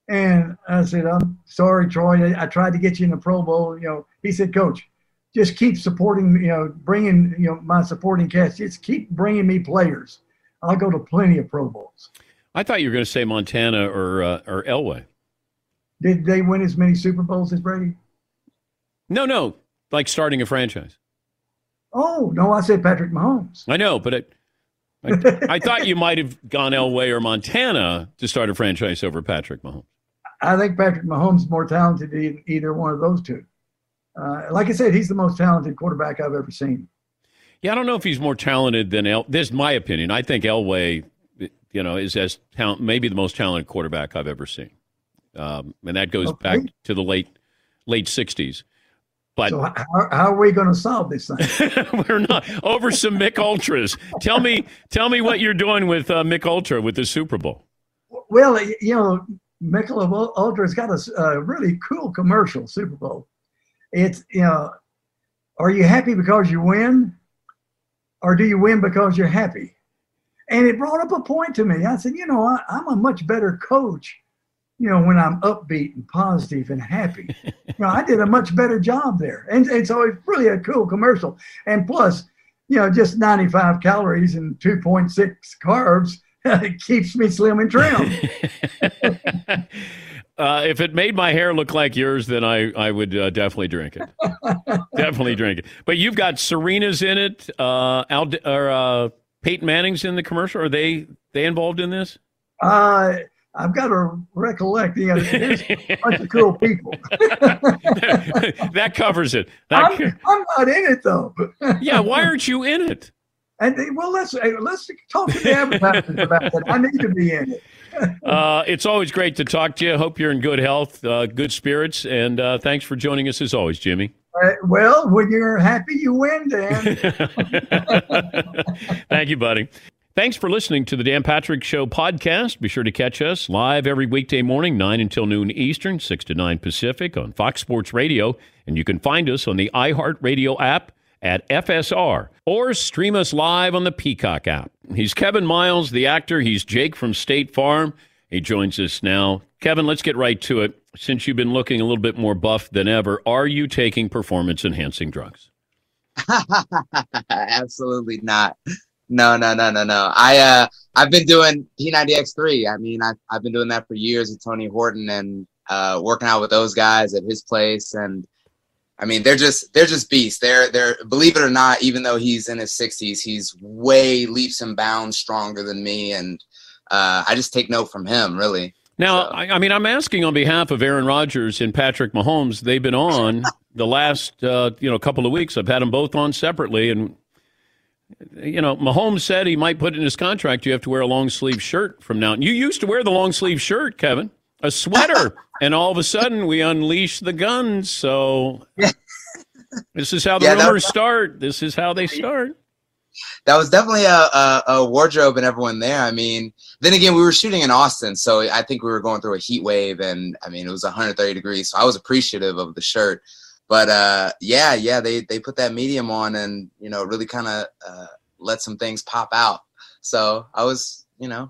And I said, I'm sorry, Troy. I, I tried to get you in the Pro Bowl. You know, he said, Coach, just keep supporting, you know, bringing, you know, my supporting cast. Just keep bringing me players. I'll go to plenty of Pro Bowls. I thought you were going to say Montana or uh, or Elway. Did they win as many Super Bowls as Brady? No, no, like starting a franchise. Oh, no, I said Patrick Mahomes. I know, but it, I, I thought you might have gone Elway or Montana to start a franchise over Patrick Mahomes. I think Patrick Mahomes is more talented than either one of those two. Uh, like I said, he's the most talented quarterback I've ever seen. Yeah, I don't know if he's more talented than El. This is my opinion. I think Elway, you know, is as talent, maybe the most talented quarterback I've ever seen, um, and that goes Okay. back to the late late sixties. But so how, how are we going to solve this thing? we're not over some Mick Ultras. Tell me, tell me what you're doing with uh, Mick Ultra with the Super Bowl. Well, you know, Michelob Ultra's got a, a really cool commercial, Super Bowl. It's, you know, are you happy because you win? Or do you win because you're happy? And it brought up a point to me. I said, you know, I, I'm a much better coach, you know, when I'm upbeat and positive and happy. You know, I did a much better job there. And, and so it's really a cool commercial. And plus, you know, just ninety-five calories and two point six carbs, it keeps me slim and trim. Uh, if it made my hair look like yours, then I, I would uh, definitely drink it. Definitely drink it. But you've got Serena's in it. Uh, Al, or uh, Peyton Manning's in the commercial. Are they they involved in this? Uh, I've got to recollect. You know, there's a bunch of cool people. That covers it. That I'm, I'm not in it though. Yeah, why aren't you in it? And they, well, let's let's talk to the advertisers about that. I need to be in it. Uh, it's always great to talk to you. Hope you're in good health, uh, good spirits, and uh, thanks for joining us as always, Jimmy. Uh, well, when you're happy, you win, Dan. Thank you, buddy. Thanks for listening to the Dan Patrick Show podcast. Be sure to catch us live every weekday morning, nine until noon Eastern, six to nine Pacific on Fox Sports Radio. And you can find us on the iHeartRadio app at F S R or stream us live on the Peacock app. He's Kevin Miles, the actor. He's Jake from State Farm. He joins us now. Kevin, let's get right to it. Since you've been looking a little bit more buff than ever, are you taking performance-enhancing drugs? Absolutely not. No, no, no, no, no. I, uh, I've been doing P ninety X three. I mean, I've, I've been doing that for years with Tony Horton and uh, working out with those guys at his place. And I mean, they're just, they're just beasts. They're, they're, believe it or not, even though he's in his sixties, he's way leaps and bounds stronger than me. And uh, I just take note from him, really. Now, So. I, I mean, I'm asking on behalf of Aaron Rodgers and Patrick Mahomes. They've been on the last, uh, you know, couple of weeks. I've had them both on separately. And, you know, Mahomes said he might put in his contract you have to wear a long sleeve shirt from now on. You used to wear the long sleeve shirt, Kevin, a sweater. And all of a sudden we unleash the guns. So this is how the Yeah, rumors that- start. This is how they start. That was definitely a, a, a wardrobe and everyone there. I mean, then again, we were shooting in Austin, so I think we were going through a heat wave, and I mean, it was one hundred thirty degrees, so I was appreciative of the shirt. But uh, yeah, yeah, they they put that medium on, and you know, really kind of uh, let some things pop out. So I was, you know,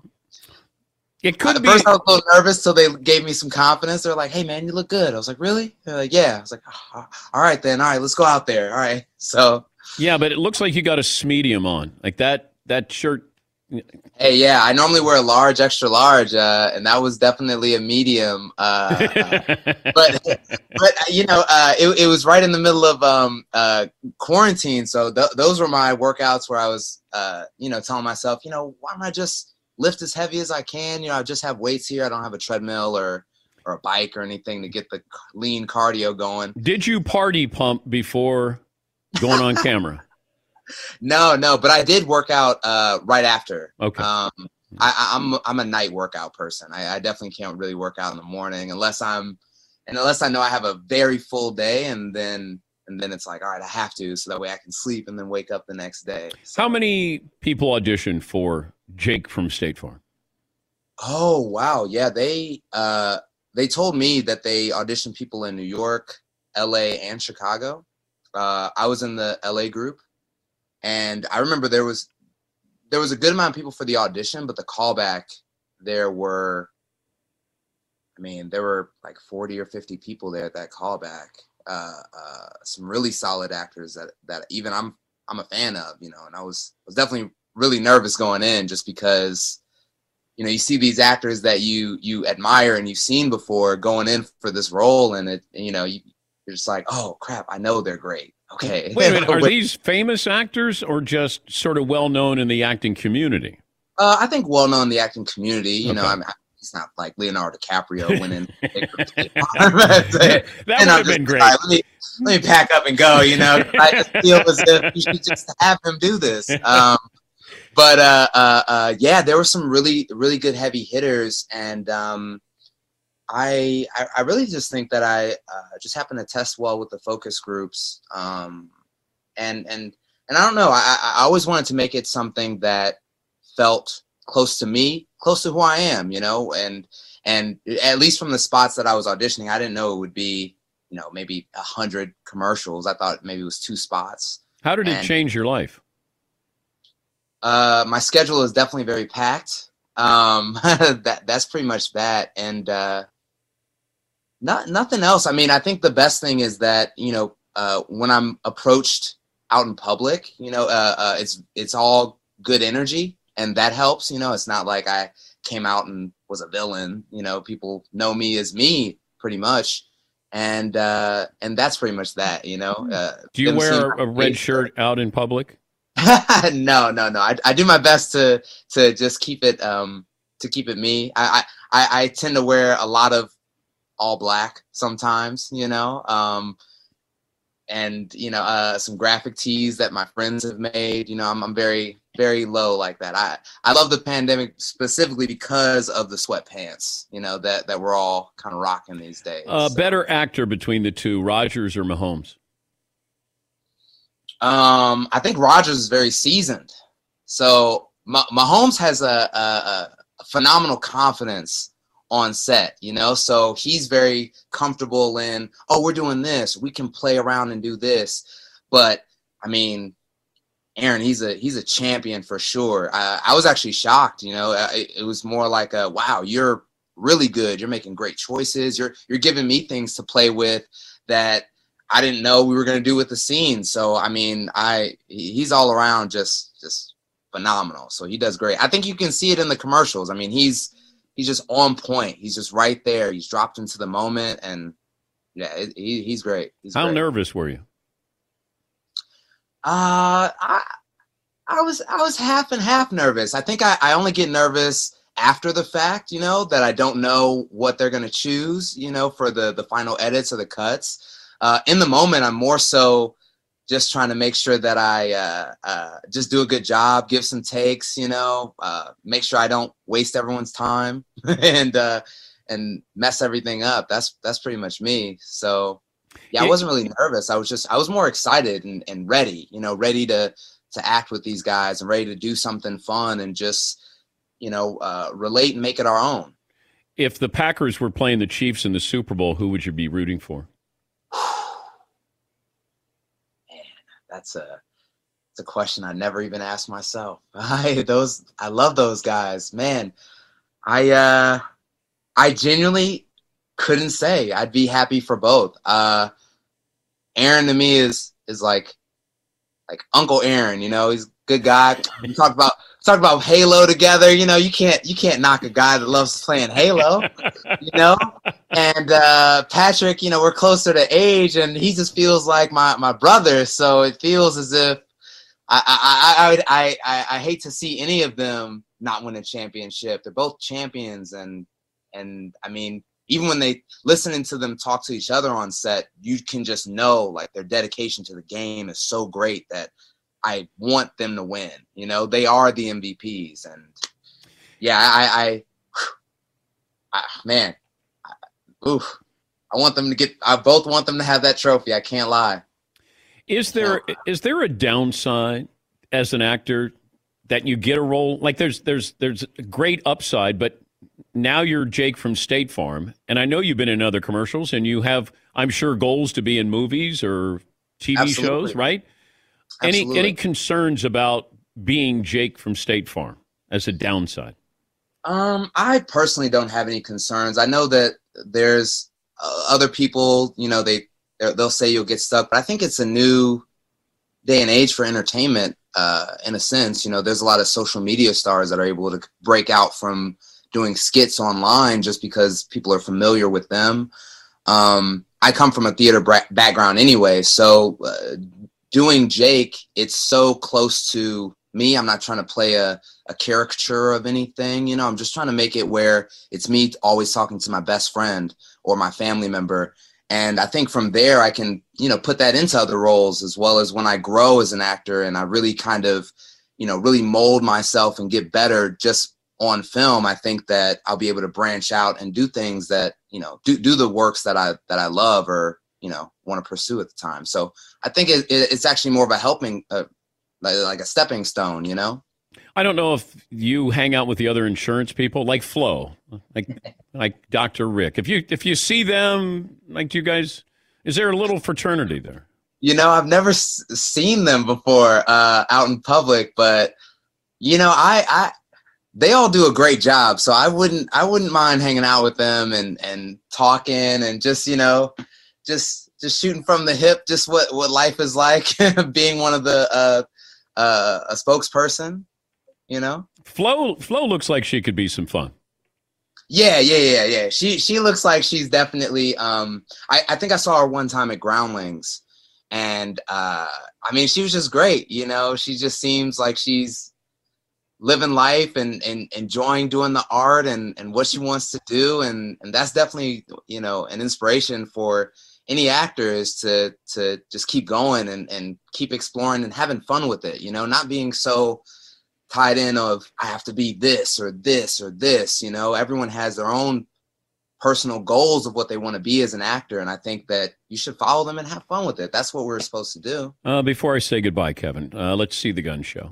it could at be. first I was a little nervous, so they gave me some confidence. They're like, "Hey, man, you look good." I was like, "Really?" They're like, "Yeah." I was like, oh, "All right, then. All right, let's go out there." All right, so. Yeah, but it looks like you got a medium on, like that that shirt. Hey, yeah, I normally wear a large, extra large, uh, and that was definitely a medium. Uh, uh, but, but you know, uh, it, it was right in the middle of um, uh, quarantine, so th- those were my workouts where I was, uh, you know, telling myself, you know, why don't I just lift as heavy as I can? You know, I just have weights here. I don't have a treadmill or or a bike or anything to get the lean cardio going. Did you party pump before going on camera? No, no, but I did work out uh, right after. Okay. Um, I, I'm I'm a night workout person. I, I definitely can't really work out in the morning unless I'm, and unless I know I have a very full day, and then and then it's like, all right, I have to, so that way I can sleep and then wake up the next day. So. How many people auditioned for Jake from State Farm? Oh wow, yeah, they uh they told me that they auditioned people in New York, L A, and Chicago. Uh, I was in the L A group. And I remember there was there was a good amount of people for the audition, but the callback there were, I mean, there were like forty or fifty people there at that callback. Uh, uh, some really solid actors that, that even I'm, I'm a fan of, you know, and I was, was definitely really nervous going in just because, you know, you see these actors that you, you admire and you've seen before going in for this role. And it, you know, you, you're just like, oh crap, I know they're great. Okay. Wait a minute. Are these famous actors or just sort of well-known in the acting community? Uh, I think well-known in the acting community, you Okay. know, I mean, it's not like Leonardo DiCaprio winning. That that would have been great. Let me, let me pack up and go, you know. I just feel as if you should just have him do this. Um, but, uh, uh, uh, yeah, there were some really, really good heavy hitters. And um, I, I I really just think that I uh, just happened to test well with the focus groups. Um, and, and, and I don't know, I, I always wanted to make it something that felt close to me, close to who I am, you know, and, and at least from the spots that I was auditioning, I didn't know it would be, you know, maybe a hundred commercials. I thought maybe it was two spots. How did it And, change your life? Uh, my schedule is definitely very packed. Um, that that's pretty much that. And, uh, not, nothing else. I mean, I think the best thing is that, you know, uh, when I'm approached out in public, you know, uh, uh it's, it's all good energy. And that helps, you know, it's not like I came out and was a villain, you know, people know me as me pretty much. And, uh, and that's pretty much that, you know. Uh, Do you them wear seeing a, a my red face, shirt out in public? no, no, no. I, I do my best to, to just keep it, um, to keep it me. I, I, I tend to wear a lot of all black sometimes, you know, um, and, you know, uh, some graphic tees that my friends have made, you know, I'm, I'm very, very low like that. I, I love the pandemic specifically because of the sweatpants, you know, that, that we're all kind of rocking these days. Uh, So, better actor between the two, Rodgers or Mahomes? um, I think Rodgers is very seasoned. So Mah- Mahomes has a, a, a phenomenal confidence on set, you know, so he's very comfortable in, oh, we're doing this, we can play around and do this. But I mean, Aaron, he's a he's a champion for sure. I, I was actually shocked, you know. It, it was more like a, wow, you're really good. You're making great choices. You're you're giving me things to play with that I didn't know we were going to do with the scene. So I mean, I he's all around just just phenomenal. So he does great. I think you can see it in the commercials. I mean, he's he's just on point. He's just right there. He's dropped into the moment, and yeah, it, he, he's great. He's How great. nervous were you? Uh, I I was I was half and half nervous. I think I, I only get nervous after the fact, you know, that I don't know what they're gonna choose, you know, for the the final edits or the cuts. Uh, in the moment, I'm more so just trying to make sure that I uh, uh, just do a good job, give some takes, you know, uh, make sure I don't waste everyone's time and uh, and mess everything up. That's that's pretty much me. So yeah, I wasn't really nervous. I was just I was more excited and, and ready, you know, ready to to act with these guys and ready to do something fun and just, you know, uh, relate and make it our own. If the Packers were playing the Chiefs in the Super Bowl, who would you be rooting for? That's a it's a question I never even asked myself. I those I love those guys, man. I uh I genuinely couldn't say. I'd be happy for both. Uh Aaron to me is is like like Uncle Aaron, you know, he's a good guy. We talked about talked about Halo together, you know, you can't you can't knock a guy that loves playing Halo, you know? And uh, Patrick, you know, we're closer to age, and he just feels like my, my brother. So it feels as if I I, I, I, I I hate to see any of them not win a championship. They're both champions, and and I mean, even when they listening to them talk to each other on set, you can just know like their dedication to the game is so great that I want them to win. You know, they are the M V Ps, and yeah, I, I, I man. Oof. I want them to get I both want them to have that trophy. I can't lie. Is there is there a downside as an actor that you get a role? Like there's there's there's a great upside, but now you're Jake from State Farm, and I know you've been in other commercials and you have, I'm sure, goals to be in movies or T V Absolutely. shows, right? Absolutely. Any any concerns about being Jake from State Farm as a downside? Um, I personally don't have any concerns. I know that there's uh, other people, you know, they they'll say you'll get stuck, but I think it's a new day and age for entertainment. Uh, in a sense, you know, there's a lot of social media stars that are able to break out from doing skits online just because people are familiar with them. Um, I come from a theater bra- background anyway, so uh, doing Jake, it's so close to me. I'm not trying to play a, a caricature of anything, you know, I'm just trying to make it where it's me always talking to my best friend or my family member. And I think from there I can, you know, put that into other roles, as well as when I grow as an actor and I really kind of, you know, really mold myself and get better just on film. I think that I'll be able to branch out and do things that, you know, do, do the works that I, that I love or, you know, want to pursue at the time. So I think it, it, it's actually more of a helping, uh, like, like a stepping stone, you know? I don't know if you hang out with the other insurance people, like Flo, like like Doctor Rick. If you if you see them, like, do you guys, is there a little fraternity there? You know, I've never s- seen them before uh, out in public, but you know, I, I they all do a great job, so I wouldn't I wouldn't mind hanging out with them and and talking and just, you know, just just shooting from the hip, just what what life is like, being one of the uh, uh, a spokesperson. You know, Flo Flo looks like she could be some fun. Yeah, yeah, yeah, yeah. She she looks like she's definitely. Um, I I think I saw her one time at Groundlings, and uh, I mean, she was just great. You know, she just seems like she's living life and, and enjoying doing the art and, and what she wants to do, and and that's definitely, you know, an inspiration for any actor, is to to just keep going and and keep exploring and having fun with it. You know, not being so tied in of I have to be this or this or this. You know, everyone has their own personal goals of what they want to be as an actor, and I think that you should follow them and have fun with it. That's what we're supposed to do. Uh, before I say goodbye, Kevin, uh, let's see the gun show.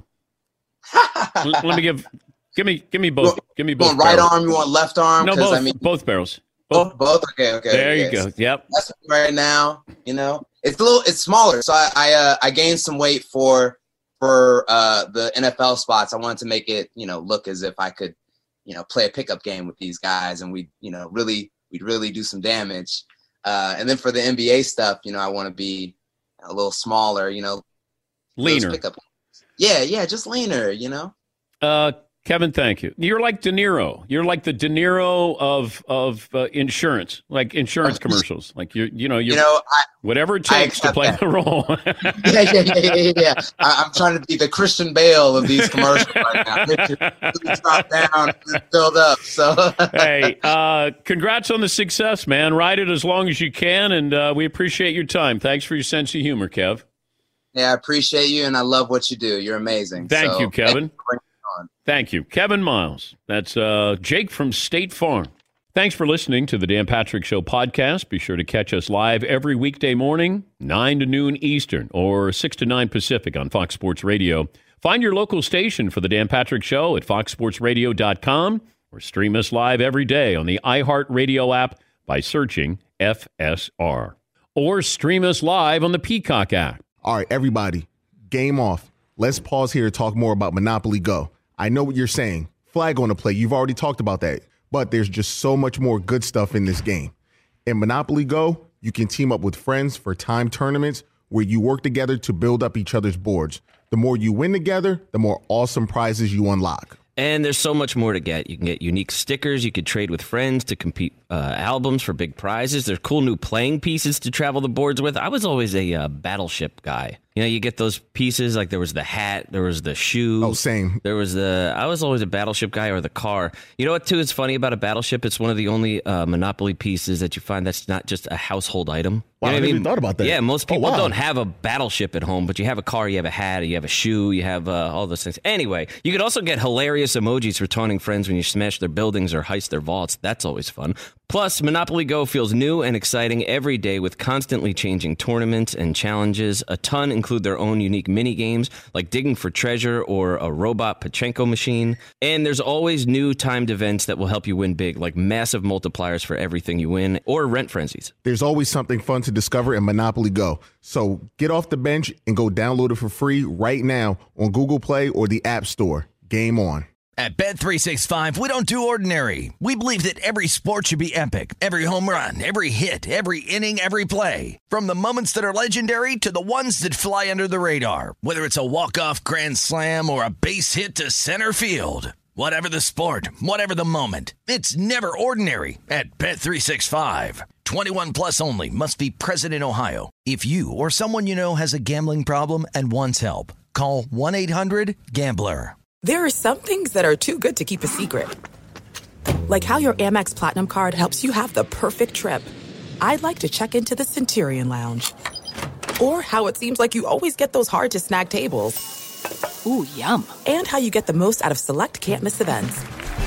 Let me give give me give me both. Give me both. You want right barrels. arm? You want left arm? No, both. I mean, both barrels. Both. Both. Okay. Okay. There you yes. go. Yep. That's right now. You know, it's a little. It's smaller. So I I, uh, I gained some weight for for uh, the N F L spots. I wanted to make it, you know, look as if I could, you know, play a pickup game with these guys, and we, you know, really we'd really do some damage. Uh, and then for the N B A stuff, you know, I want to be a little smaller. You know, leaner. Pickup. Yeah. Yeah. Just leaner. You know. Uh, Kevin, thank you. You're like De Niro. You're like the De Niro of of uh, insurance, like insurance commercials. Like you, you know, you're, you know, I, whatever it takes to play that. the role. yeah, yeah, yeah, yeah, yeah. I, I'm trying to be the Christian Bale of these commercials right now. It's dropped down, it's filled up. So, hey, uh, congrats on the success, man. Ride it as long as you can, and uh, we appreciate your time. Thanks for your sense of humor, Kev. Yeah, I appreciate you, and I love what you do. You're amazing. Thank so, you, Kevin. Thank you. Thank you. Kevin Miles. That's uh, Jake from State Farm. Thanks for listening to the Dan Patrick Show podcast. Be sure to catch us live every weekday morning, nine to noon Eastern or six to nine Pacific on Fox Sports Radio. Find your local station for the Dan Patrick Show at fox sports radio dot com or stream us live every day on the iHeartRadio app by searching F S R. Or stream us live on the Peacock app. All right, everybody, game off. Let's pause here to talk more about Monopoly Go. I know what you're saying. Flag on the play. You've already talked about that. But there's just so much more good stuff in this game. In Monopoly Go, you can team up with friends for time tournaments where you work together to build up each other's boards. The more you win together, the more awesome prizes you unlock. And there's so much more to get. You can get unique stickers. You could trade with friends to compete uh, albums for big prizes. There's cool new playing pieces to travel the boards with. I was always a uh, Battleship guy. You know, you get those pieces, like there was the hat, there was the shoe. Oh, same. There was the, I was always a Battleship guy, or the car. You know what, too, is funny about a Battleship? It's one of the only uh, Monopoly pieces that you find that's not just a household item. Wow, You know I what never mean? even thought about that. Yeah, most Oh, people wow. don't have a Battleship at home, but you have a car, you have a hat, you have a shoe, you have uh, all those things. Anyway, you could also get hilarious emojis for taunting friends when you smash their buildings or heist their vaults. That's always fun. Plus, Monopoly Go feels new and exciting every day with constantly changing tournaments and challenges. A ton include their own unique mini games like digging for treasure or a robot Pachinko machine. And there's always new timed events that will help you win big, like massive multipliers for everything you win or rent frenzies. There's always something fun to discover in Monopoly Go. So get off the bench and go download it for free right now on Google Play or the App Store. Game on. At Bet three sixty-five, we don't do ordinary. We believe that every sport should be epic. Every home run, every hit, every inning, every play. From the moments that are legendary to the ones that fly under the radar. Whether it's a walk-off grand slam or a base hit to center field. Whatever the sport, whatever the moment. It's never ordinary at Bet three sixty-five. twenty-one plus only. Must be present in Ohio. If you or someone you know has a gambling problem and wants help, call one eight hundred gambler. There are some things that are too good to keep a secret. Like how your Amex Platinum card helps you have the perfect trip. I'd like to check into the Centurion Lounge. Or how it seems like you always get those hard-to-snag tables. Ooh, yum. And how you get the most out of select can't-miss events.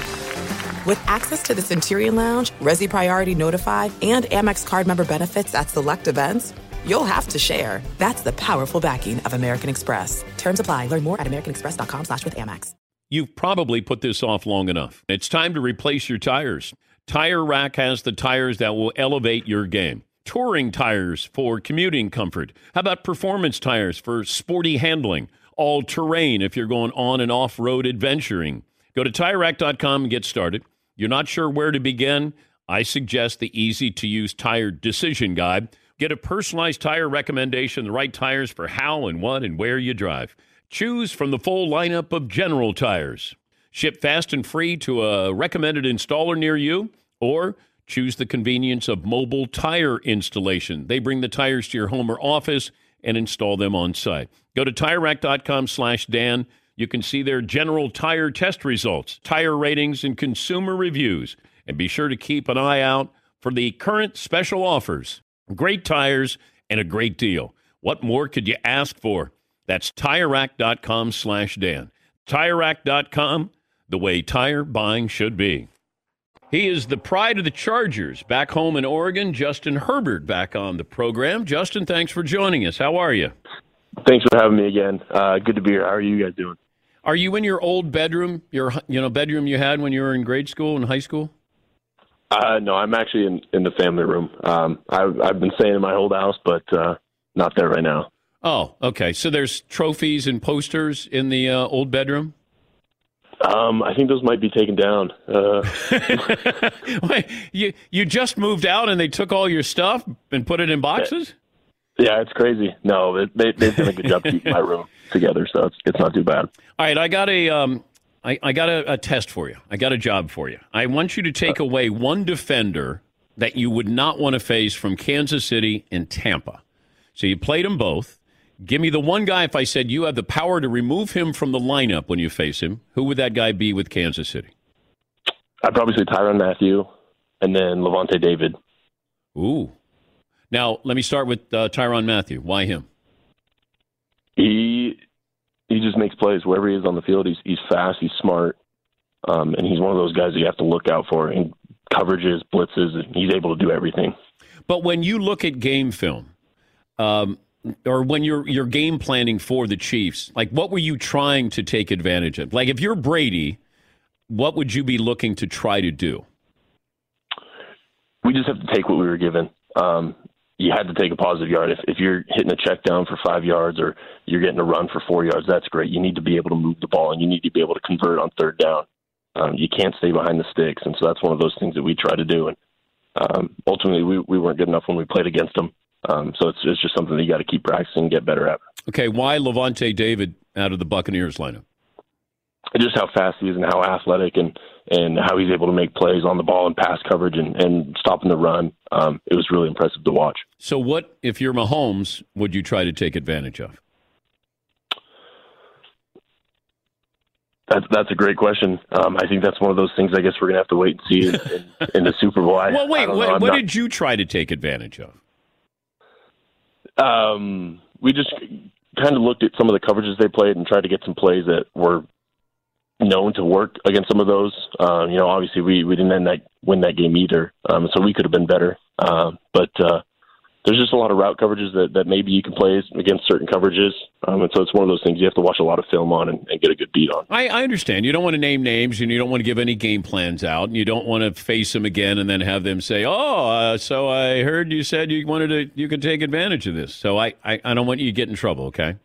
With access to the Centurion Lounge, Resi Priority Notify, and Amex card member benefits at select events, you'll have to share. That's the powerful backing of American Express. Terms apply. Learn more at americanexpress.com slash with Amex. You've probably put this off long enough. It's time to replace your tires. Tire Rack has the tires that will elevate your game. Touring tires for commuting comfort. How about performance tires for sporty handling? All-terrain if you're going on and off-road adventuring. Go to Tire Rack dot com and get started. You're not sure where to begin? I suggest the easy-to-use tire decision guide. Get a personalized tire recommendation, the right tires for how and what and where you drive. Choose from the full lineup of General Tires. Ship fast and free to a recommended installer near you, or choose the convenience of mobile tire installation. They bring the tires to your home or office and install them on site. Go to Tire Rack dot com slash Dan. You can see their General Tire test results, tire ratings, and consumer reviews. And be sure to keep an eye out for the current special offers. Great tires and a great deal. What more could you ask for? That's Tire Rack dot com slash Dan. Tire Rack dot com, the way tire buying should be. He is the pride of the Chargers. Back home in Oregon, Justin Herbert back on the program. Justin, thanks for joining us. How are you? Thanks for having me again. Uh, good to be here. How are you guys doing? Are you in your old bedroom, your you know bedroom you had when you were in grade school and high school? Uh, no, I'm actually in, in the family room. Um, I've, I've been staying in my old house, but uh, not there right now. Oh, okay. So there's trophies and posters in the uh, old bedroom? Um, I think those might be taken down. Uh, Wait, you you just moved out and they took all your stuff and put it in boxes? Yeah, it's crazy. No, they, they've done a good job keeping my room together, so it's it's not too bad. All right, I got a um, I, I got a, a test for you. I got a job for you. I want you to take away one defender that you would not want to face from Kansas City and Tampa. So you played them both. Give me the one guy, if I said you have the power to remove him from the lineup when you face him, who would that guy be with Kansas City? I'd probably say Tyrann Mathieu and then Lavonte David. Ooh. Now, let me start with uh, Tyrann Mathieu. Why him? He he just makes plays wherever he is on the field. He's he's fast, he's smart, um, and he's one of those guys that you have to look out for. And coverages, blitzes, and he's able to do everything. But when you look at game film, um, or when you're you're game planning for the Chiefs, like what were you trying to take advantage of? Like if you're Brady, what would you be looking to try to do? We just have to take what we were given. Um, you had to take a positive yard. If, if you're hitting a check down for five yards or you're getting a run for four yards, that's great. You need to be able to move the ball, and you need to be able to convert on third down. Um, you can't stay behind the sticks, and so that's one of those things that we try to do. And um, ultimately, we, we weren't good enough when we played against them. Um, so it's, it's just something that you got to keep practicing and get better at. Okay, why Lavonte David out of the Buccaneers lineup? Just how fast he is and how athletic and, and how he's able to make plays on the ball and pass coverage and, and stopping the run. Um, it was really impressive to watch. So what, if you're Mahomes, would you try to take advantage of? That's that's a great question. Um, I think that's one of those things I guess we're going to have to wait and see in, in, in the Super Bowl. I, well, wait, I what, what not, did you try to take advantage of? Um, we just kind of looked at some of the coverages they played and tried to get some plays that were known to work against some of those. Uh, you know, obviously we, we didn't end that, win that game either, um, so we could have been better. Uh, but uh, there's just a lot of route coverages that, that maybe you can play against certain coverages, um, and so it's one of those things you have to watch a lot of film on and, and get a good beat on. I, I understand. You don't want to name names, and you don't want to give any game plans out, and you don't want to face them again and then have them say, oh, uh, so I heard you said you wanted to, you could take advantage of this. So I, I, I don't want you to get in trouble, okay?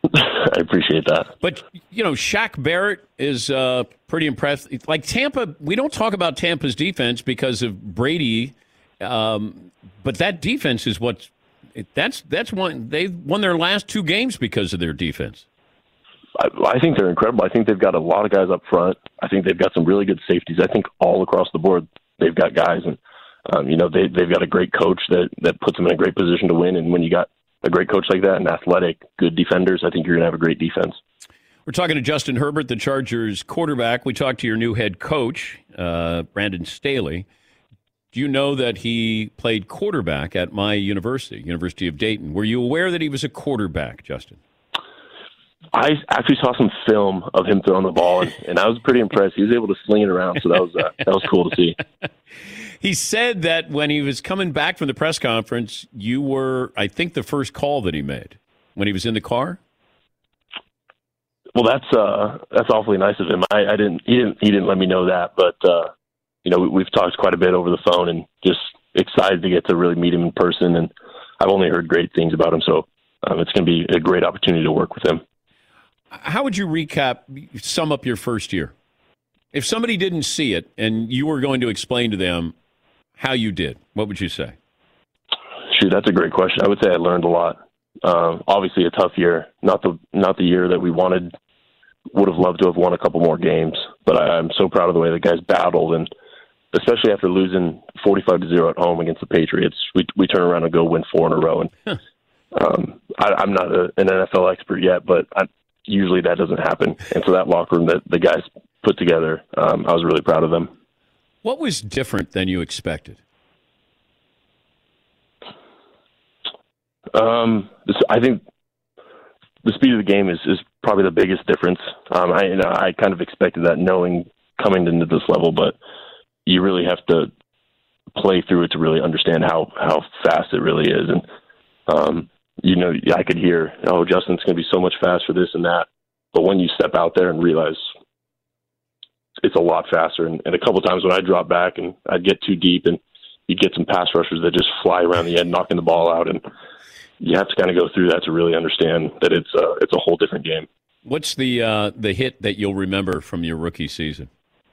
I appreciate that. But, you know, Shaq Barrett is uh, pretty impressive. Like Tampa, we don't talk about Tampa's defense because of Brady, um, but that defense is what that's that's one. They won their last two games because of their defense. I, I think they're incredible. I think they've got a lot of guys up front. I think they've got some really good safeties. I think all across the board they've got guys, and um, you know they they've got a great coach that that puts them in a great position to win. And when you got a great coach like that and athletic, good defenders, I think you're going to have a great defense. We're talking to Justin Herbert, the Chargers quarterback. We talked to your new head coach, uh, Brandon Staley. Do you know that he played quarterback at my university, University of Dayton? Were you aware that he was a quarterback, Justin? I actually saw some film of him throwing the ball, and, and I was pretty impressed. He was able to sling it around, so that was uh, that was cool to see. He said that when he was coming back from the press conference, you were, I think, the first call that he made when he was in the car. Well, that's uh, that's awfully nice of him. I, I didn't he didn't he didn't let me know that, but uh, you know we, we've talked quite a bit over the phone, and just excited to get to really meet him in person. And I've only heard great things about him, so um, it's going to be a great opportunity to work with him. How would you recap, sum up your first year? If somebody didn't see it and you were going to explain to them how you did, what would you say? Shoot, that's a great question. I would say I learned a lot. Um, obviously, a tough year. Not the not the year that we wanted. Would have loved to have won a couple more games, but I, I'm so proud of the way the guys battled, and especially after losing forty-five to zero at home against the Patriots, we we turn around and go win four in a row. And huh. um, I, I'm not a, an N F L expert yet, but I, usually that doesn't happen. And so that locker room that the guys put together, um, I was really proud of them. What was different than you expected? Um, this, I think the speed of the game is, is probably the biggest difference. Um, I, you know, I kind of expected that knowing coming into this level, but you really have to play through it to really understand how, how fast it really is. And, um, you know, I could hear, oh, Justin's going to be so much faster, this and that. But when you step out there and realize it's a lot faster, and, and a couple of times when I drop back and I'd get too deep, and you'd get some pass rushers that just fly around the end, knocking the ball out, and you have to kind of go through that to really understand that it's a, it's a whole different game. What's the uh, the hit that you'll remember from your rookie season?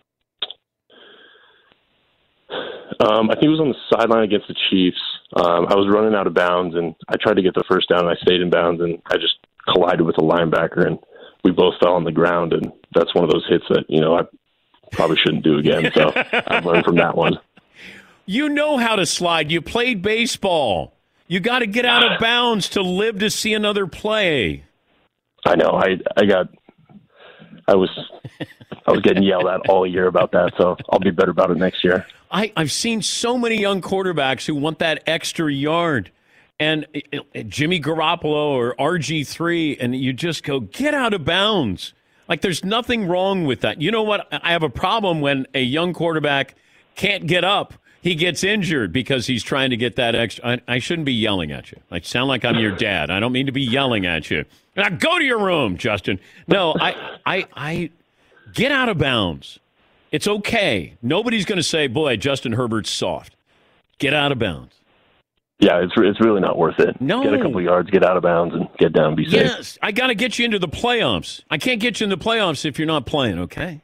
Um, I think it was on the sideline against the Chiefs. Um, I was running out of bounds, and I tried to get the first down, and I stayed in bounds, and I just collided with a linebacker, and we both fell on the ground, and that's one of those hits that, you know, I probably shouldn't do again, so I've learned from that one. You know how to slide. You played baseball. You got to get out of bounds to live to see another play. I know. I I got. I was I was getting yelled at all year about that, so I'll be better about it next year. I, I've seen so many young quarterbacks who want that extra yard, and Jimmy Garoppolo or R G three, and you just go, get out of bounds. Like, there's nothing wrong with that. You know what? I have a problem when a young quarterback can't get up. He gets injured because he's trying to get that extra. I, I shouldn't be yelling at you. I sound like I'm your dad. I don't mean to be yelling at you. Now go to your room, Justin. No, I, I, I get out of bounds. It's okay. Nobody's going to say, boy, Justin Herbert's soft. Get out of bounds. Yeah, it's it's really not worth it. No. Get a couple yards, get out of bounds, and get down and be safe. Yes, I got to get you into the playoffs. I can't get you in the playoffs if you're not playing, okay?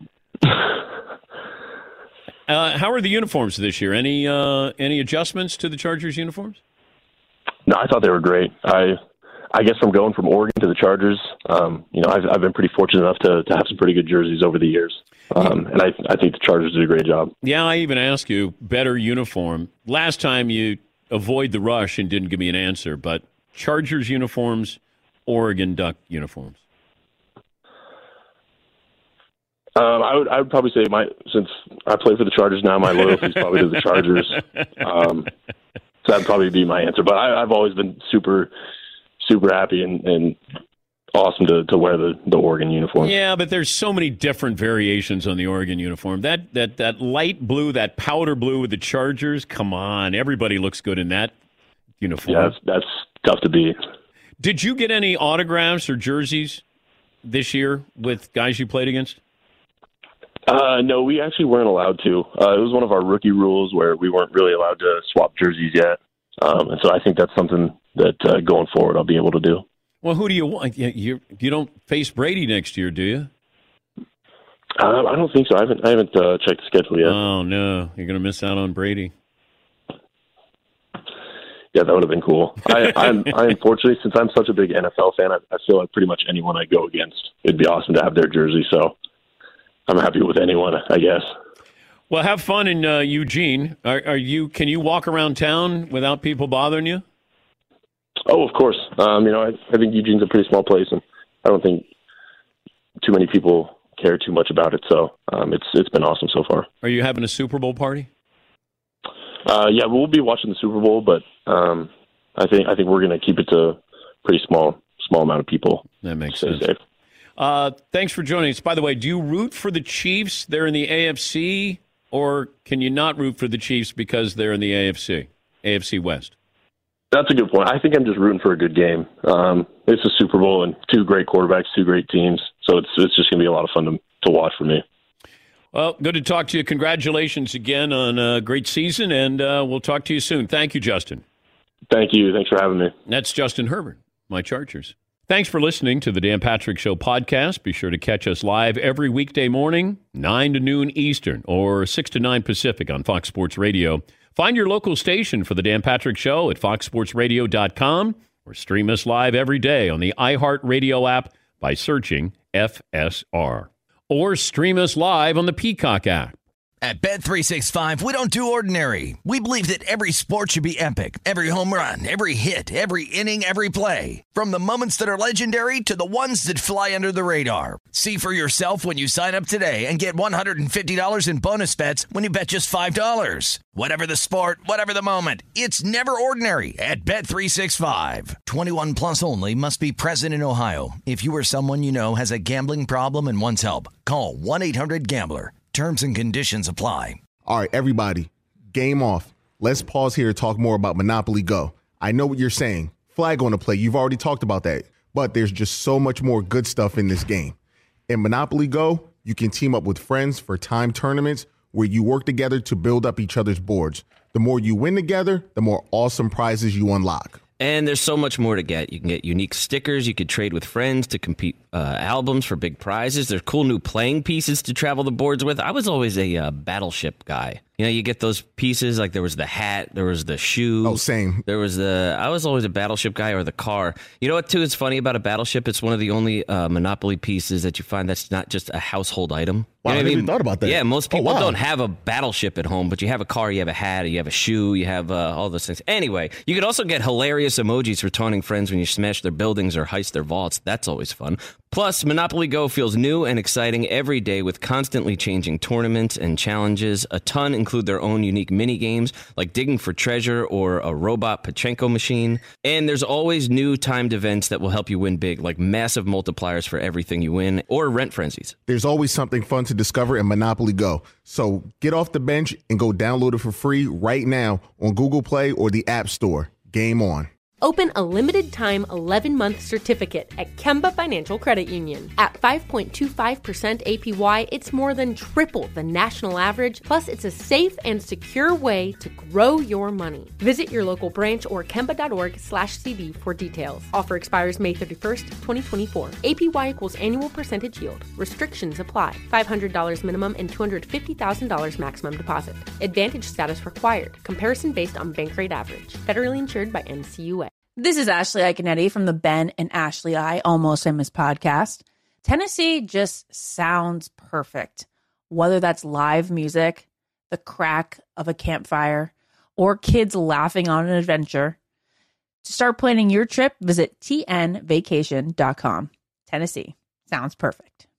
Uh, how are the uniforms this year? Any uh, any adjustments to the Chargers uniforms? No, I thought they were great. I I guess from going from Oregon to the Chargers, um, you know, I've I've been pretty fortunate enough to to have some pretty good jerseys over the years, um, and I I think the Chargers did a great job. Yeah, I even asked you better uniform last time. You avoid the rush and didn't give me an answer, but Chargers uniforms, Oregon Duck uniforms. Um, I would I would probably say my since I play for the Chargers now, my loyalty is probably to the Chargers. Um, so that'd probably be my answer. But I, I've always been super super happy and, and awesome to, to wear the, the Oregon uniform. Yeah, but there's so many different variations on the Oregon uniform. That that that light blue, that powder blue with the Chargers. Come on, everybody looks good in that uniform. Yeah, that's, that's tough to beat. Did you get any autographs or jerseys this year with guys you played against? Uh, no, we actually weren't allowed to. Uh, it was one of our rookie rules where we weren't really allowed to swap jerseys yet. Um, and so I think that's something that uh, going forward I'll be able to do. Well, who do you want? You, you, you don't face Brady next year, do you? Uh, I don't think so. I haven't I haven't uh, checked the schedule yet. Oh, no. You're going to miss out on Brady. Yeah, that would have been cool. I, I'm, I unfortunately, since I'm such a big N F L fan, I, I feel like pretty much anyone I go against, it'd be awesome to have their jersey. So I'm happy with anyone, I guess. Well, have fun in uh, Eugene. Are, are you? Can you walk around town without people bothering you? Oh, of course. Um, you know, I, I think Eugene's a pretty small place, and I don't think too many people care too much about it. So um, it's it's been awesome so far. Are you having a Super Bowl party? Uh, yeah, we'll be watching the Super Bowl, but um, I think I think we're going to keep it to a pretty small small amount of people. That makes Stay sense. safe. Uh, thanks for joining us. By the way, do you root for the Chiefs? They're in the A F C, or can you not root for the Chiefs because they're in the A F C, A F C West? That's a good point. I think I'm just rooting for a good game. Um, it's a Super Bowl and two great quarterbacks, two great teams, so it's it's just going to be a lot of fun to, to watch for me. Well, good to talk to you. Congratulations again on a great season, and uh, we'll talk to you soon. Thank you, Justin. Thank you. Thanks for having me. That's Justin Herbert, my Chargers. Thanks for listening to the Dan Patrick Show podcast. Be sure to catch us live every weekday morning, nine to noon Eastern, or six to nine Pacific on Fox Sports Radio. Find your local station for the Dan Patrick Show at fox sports radio dot com, or stream us live every day on the iHeartRadio app by searching F S R. Or stream us live on the Peacock app. At Bet three sixty-five, we don't do ordinary. We believe that every sport should be epic. Every home run, every hit, every inning, every play. From the moments that are legendary to the ones that fly under the radar. See for yourself when you sign up today and get one hundred fifty dollars in bonus bets when you bet just five dollars. Whatever the sport, whatever the moment, it's never ordinary at Bet three sixty-five. twenty-one plus only. Must be present in Ohio. If you or someone you know has a gambling problem and wants help, call one eight hundred gambler. Terms and conditions apply. All right, everybody, game off. Let's pause here to talk more about Monopoly Go. I know what you're saying. Flag on the play. You've already talked about that. But there's just so much more good stuff in this game. In Monopoly Go, you can team up with friends for timed tournaments where you work together to build up each other's boards. The more you win together, the more awesome prizes you unlock. And there's so much more to get. You can get unique stickers. You could trade with friends to compete uh, albums for big prizes. There's cool new playing pieces to travel the boards with. I was always a uh, battleship guy. You know, you get those pieces, like there was the hat, there was the shoe. Oh, same. There was the, I was always a battleship guy, or the car. You know what, too, is funny about a battleship? It's one of the only uh, Monopoly pieces that you find that's not just a household item. Wow, You know I what never mean? even thought about that. Yeah, most Oh, people wow. don't have a battleship at home, but you have a car, you have a hat, you have a shoe, you have uh, all those things. Anyway, you could also get hilarious emojis for taunting friends when you smash their buildings or heist their vaults. That's always fun. Plus, Monopoly Go feels new and exciting every day with constantly changing tournaments and challenges. A ton include their own unique mini games, like digging for treasure or a robot Pachinko machine. And there's always new timed events that will help you win big, like massive multipliers for everything you win, or rent frenzies. There's always something fun to discover in Monopoly Go. So get off the bench and go download it for free right now on Google Play or the App Store. Game on. Open a limited-time eleven-month certificate at Kemba Financial Credit Union. At five point two five percent A P Y, it's more than triple the national average, plus it's a safe and secure way to grow your money. Visit your local branch or kemba.org slash CD for details. Offer expires May thirty-first, twenty twenty-four. A P Y equals annual percentage yield. Restrictions apply. five hundred dollars minimum and two hundred fifty thousand dollars maximum deposit. Advantage status required. Comparison based on bank rate average. Federally insured by N C U A. This is Ashley Iaconetti from the Ben and Ashley I Almost Famous podcast. Tennessee just sounds perfect. Whether that's live music, the crack of a campfire, or kids laughing on an adventure. To start planning your trip, visit T N vacation dot com. Tennessee sounds perfect.